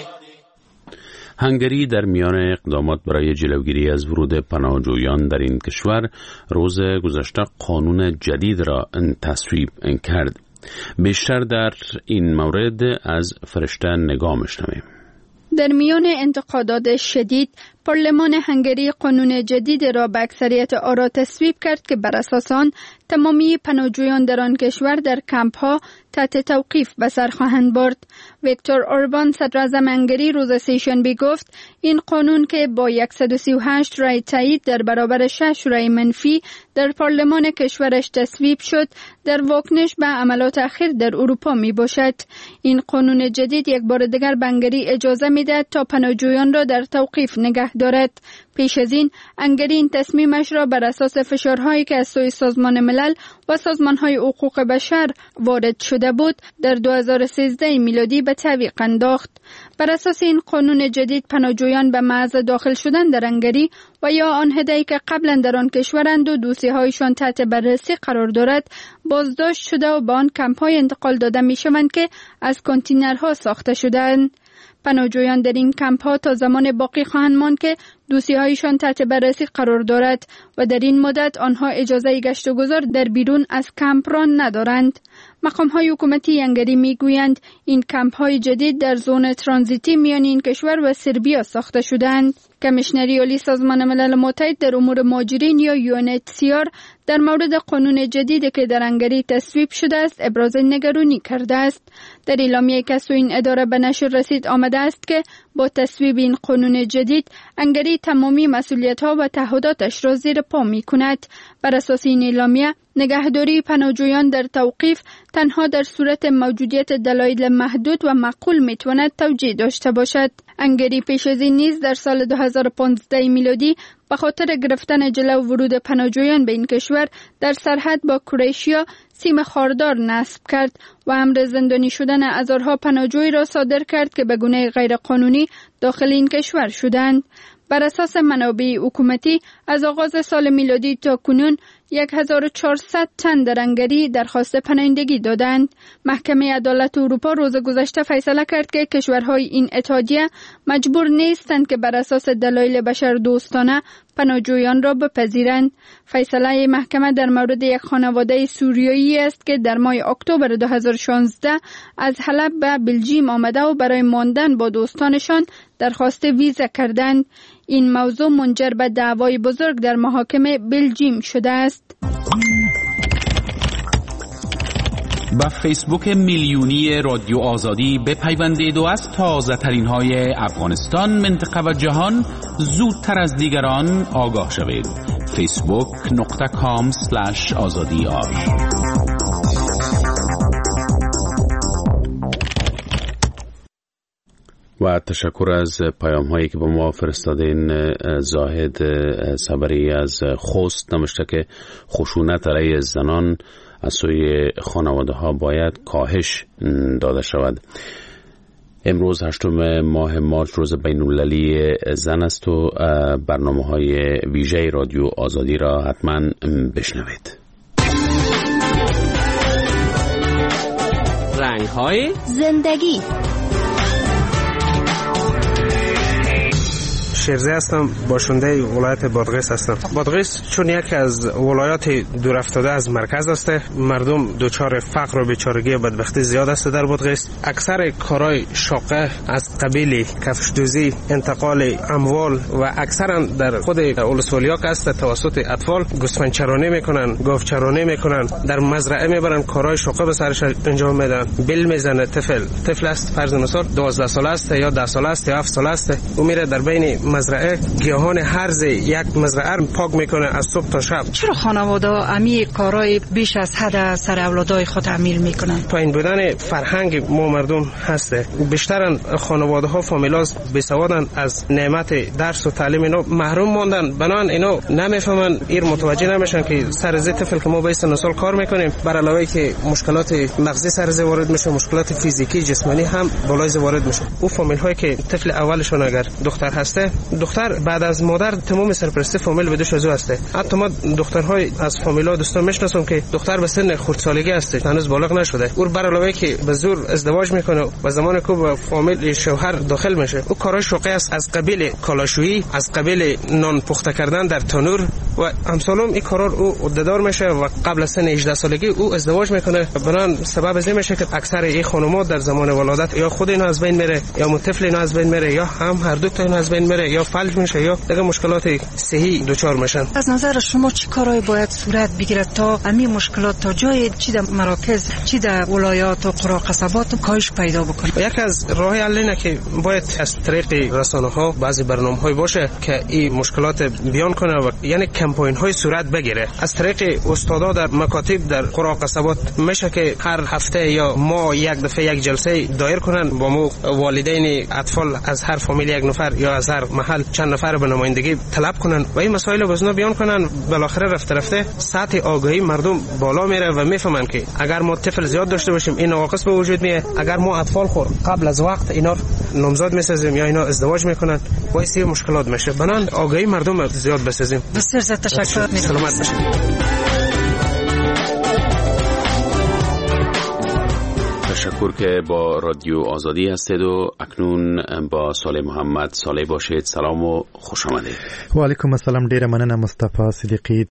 [SPEAKER 20] هنگری در میان اقدامات برای جلوگیری از ورود پناهجویان در این کشور روز گذشته قانون جدید را تصویب کرد. بیشتر در این مورد از فرشته نگاه می‌شنویم.
[SPEAKER 9] در میان انتقادات شدید، پارلمان هنگری قانون جدید را به اکثریت آرا تصویب کرد که بر اساس آن تمامی پناهجویان در آن کشور در کمپ‌ها تحت توقیف به سر خواهند برد. ویکتور اوربان صدراعظم هنگری روز سه‌شنبه گفت این قانون که با صد و سی و هشت رای تایید در برابر شش رای منفی در پارلمان کشورش تصویب شد، در واکنش به عملات اخیر در اروپا می باشد. این قانون جدید یک بار دیگر به هنگری اجازه می دهد تا پناهجویان را در توقیف نگه دارد. پیش از این هنگری این تصمیمش را بر اساس فشارهایی که از سوی سازمان ملل و سازمان‌های حقوق بشر وارد شده بود در دو هزار و سیزده میلادی به تعویق انداخت. بر اساس این قانون جدید پناهجویان به محض داخل شدن در هنگری و یا آن هدایی که قبلا در آن کشورند و دوسیه‌هایشان تحت بررسی قرار دارد بازداشت شده و به آن کمپ‌های انتقال داده می‌شوند که از کانتینرها ساخته شده‌اند. پناهجویان در این کمپ‌ها تا زمان باقی خواهند ماند که دوسیه‌هایشان تحت بررسی قرار دارد و در این مدت آنها اجازه گشت و گذار در بیرون از کمپ را ندارند. مقام‌های حکومتی هنگری می‌گویند این کمپ‌های جدید در زون ترانزیتی میان این کشور و سربیا ساخته شده‌اند. کمیشنری عالی سازمان ملل متحد در امور مهاجرین یا یو ان اچ سی آر در مورد قانون جدیدی که در هنگری تصویب شده است ابراز نگرانی کرده است. در اعلامیه‌ای که از این اداره به نشر رسید آمده است که با تصویب این قانون جدید هنگری تمامی مسئولیت‌ها و تعهداتش را زیر پا می‌کند. بر اساس این اعلامیه نگهداری پناهجویان در توقیف تنها در صورت موجودیت دلایل محدود و معقول میتواند توجیه داشته باشد. هنگری پیش از این نیز در سال دو هزار و پانزده میلادی به خاطر گرفتن جلو ورود پناهجویان به این کشور در سرحد با کرواتیا سیم خاردار نصب کرد و امر زندانی شدن هزارها پناهجوی را صادر کرد که به گونه غیرقانونی داخل این کشور شدند. بر اساس منابع حکومتی از آغاز سال میلادی تا کنون هزار و چهارصد تن در هنگری درخواست پناهندگی دادند. محکمه عدالت اروپا روز گذشته فیصله کرد که کشورهای این اتحادیه مجبور نیستند که بر اساس دلایل بشر دوستانه پناهجویان را بپذیرند. فیصله محکمه در مورد یک خانواده سوریایی است که در ماه اکتبر دو هزار و شانزده از حلب به بلژیم آمده و برای ماندن با دوستانشان درخواست ویزا کردند. این موضوع منجر به دعوای بزرگ در محاکم بلژیم شده است.
[SPEAKER 16] با فیسبوک میلیونی رادیو آزادی بپیوندید و از تازه ترین های افغانستان، منطقه و جهان زودتر از دیگران آگاه شوید. فیسبوک نقطه کام سلش آزادی آر.
[SPEAKER 20] و تشکر از پیام هایی که با ما فرستادین. زاهد صبری از خوست نوشته که خشونت علیه زنان از سوی خانواده ها باید کاهش داده شود. امروز هشتم ماه مارچ روز بین المللی زن است و برنامه های ویژه رادیو آزادی را حتما بشنوید.
[SPEAKER 5] رنگ های
[SPEAKER 11] زندگی،
[SPEAKER 22] شیرزه هستم، باشنده ولایت بادغیس هستم. بادغیس چون یکی از ولایات دور افتاده از مرکز است، مردم دچار فقر و بیچارگی و بدبختی زیاد است در بادغیس. اکثر کارهای شاقه از قبیل کفشدوزی، انتقال اموال و اکثرا در خود ولسوالی‌ها که است توسط اطفال گوسفند چرانی میکنن، گاو چرانی میکنن، در مزرعه میبرن، کارهای شاقه به سرش انجام میدن. بل میزنه طفل طفل است، فرض مثال دوازده ساله است یا ده ساله است یا هفت ساله است، او میره در بین مزرعه گیاهان هرز یک مزرعه پاک میکنه از صبح تا شب.
[SPEAKER 7] چرا خانواده امی کارهای بیش از حد سر اولادای خود عمل میکنن؟
[SPEAKER 22] پایین بودن فرهنگ ما مردم هست. بیشتر خانواده ها فامیلاز بیسوادن، از نعمت درس و تعلیم اینا محروم ماندن، بنان اینا نمیفهمن، ایر متوجه نمیشن که سر از طفل که ما به سن سال کار میکنیم، بر علاوه که مشکلات مغزی سر از وارد میشه، مشکلات فیزیکی جسمانی هم بالای وارد میشه. او فامیل هایی که طفل اولشون اگر دختر هسته، دختر بعد از مادر تمام سرپرستی فامیل به دوش ازو هسته. حتی ما دخترهای از فامیلا دوستان میشناسم که دختر به سن خردسالگی هسته، هنوز بالغ نشده، او بر علاوه که به زور ازدواج میکنه و زمان که به فامیل شوهر داخل میشه، او کارهای شوقی است از قبیل کالاشویی، از قبیل نان پخته کردن در تنور و امثالم. این کارا او عده‌دار میشه و قبل از سن هجده سالگی او ازدواج میکنه. بنان سبب از این میشه که اکثر این خانم‌ها در زمان ولادت یا خود اینا از بین میره، یا مطفل اینا از بین میره، یا هم هر دو تا اینا از بین میره، یا فلج میشه، یا دیگه مشکلات صحی دچار میشن.
[SPEAKER 7] از نظر شما چه کارهایی باید صورت بگیره تا همین مشکلات تا جای چی در مراکز، چی در ولایات و قرا قصبات کاهش پیدا بکنه؟
[SPEAKER 22] یک از راه حل اینه که باید از طریق رسانه‌ها بعضی برنامه‌های باشه که این مشکلات بیان کنه و یعنی کمپاین‌های صورت بگیره. از طریق استادا در مکاتب در قرا قصبات میشه که هر هفته یا ماه یک دفعه یک جلسه دایر کنن با مو والدین اطفال از هر فامیل یک نفر یا از هر محل چند نفر به نمایندگی طلب کنن و این مسائل رو بزنا بیان کنن. بالاخره رفته رفته سطح آگاهی مردم بالا میره و میفهمن که اگر ما طفل زیاد داشته باشیم این نواقص به وجود میاد، اگر ما اطفال خور قبل از وقت اینا نامزاد میسازیم یا اینا ازدواج میکنن باعث مشکلات میشه. بنان آگاهی مردم زیاد بسازیم.
[SPEAKER 7] بسیار زیاد تشکر.
[SPEAKER 22] سلامت باشید.
[SPEAKER 20] تشکر که با رادیو آزادی هستید و اکنون با صالح محمد. صالح باشید، سلام و خوش آمدید.
[SPEAKER 1] و علیکم السلام. ډیره مننه مصطفی صدیقی.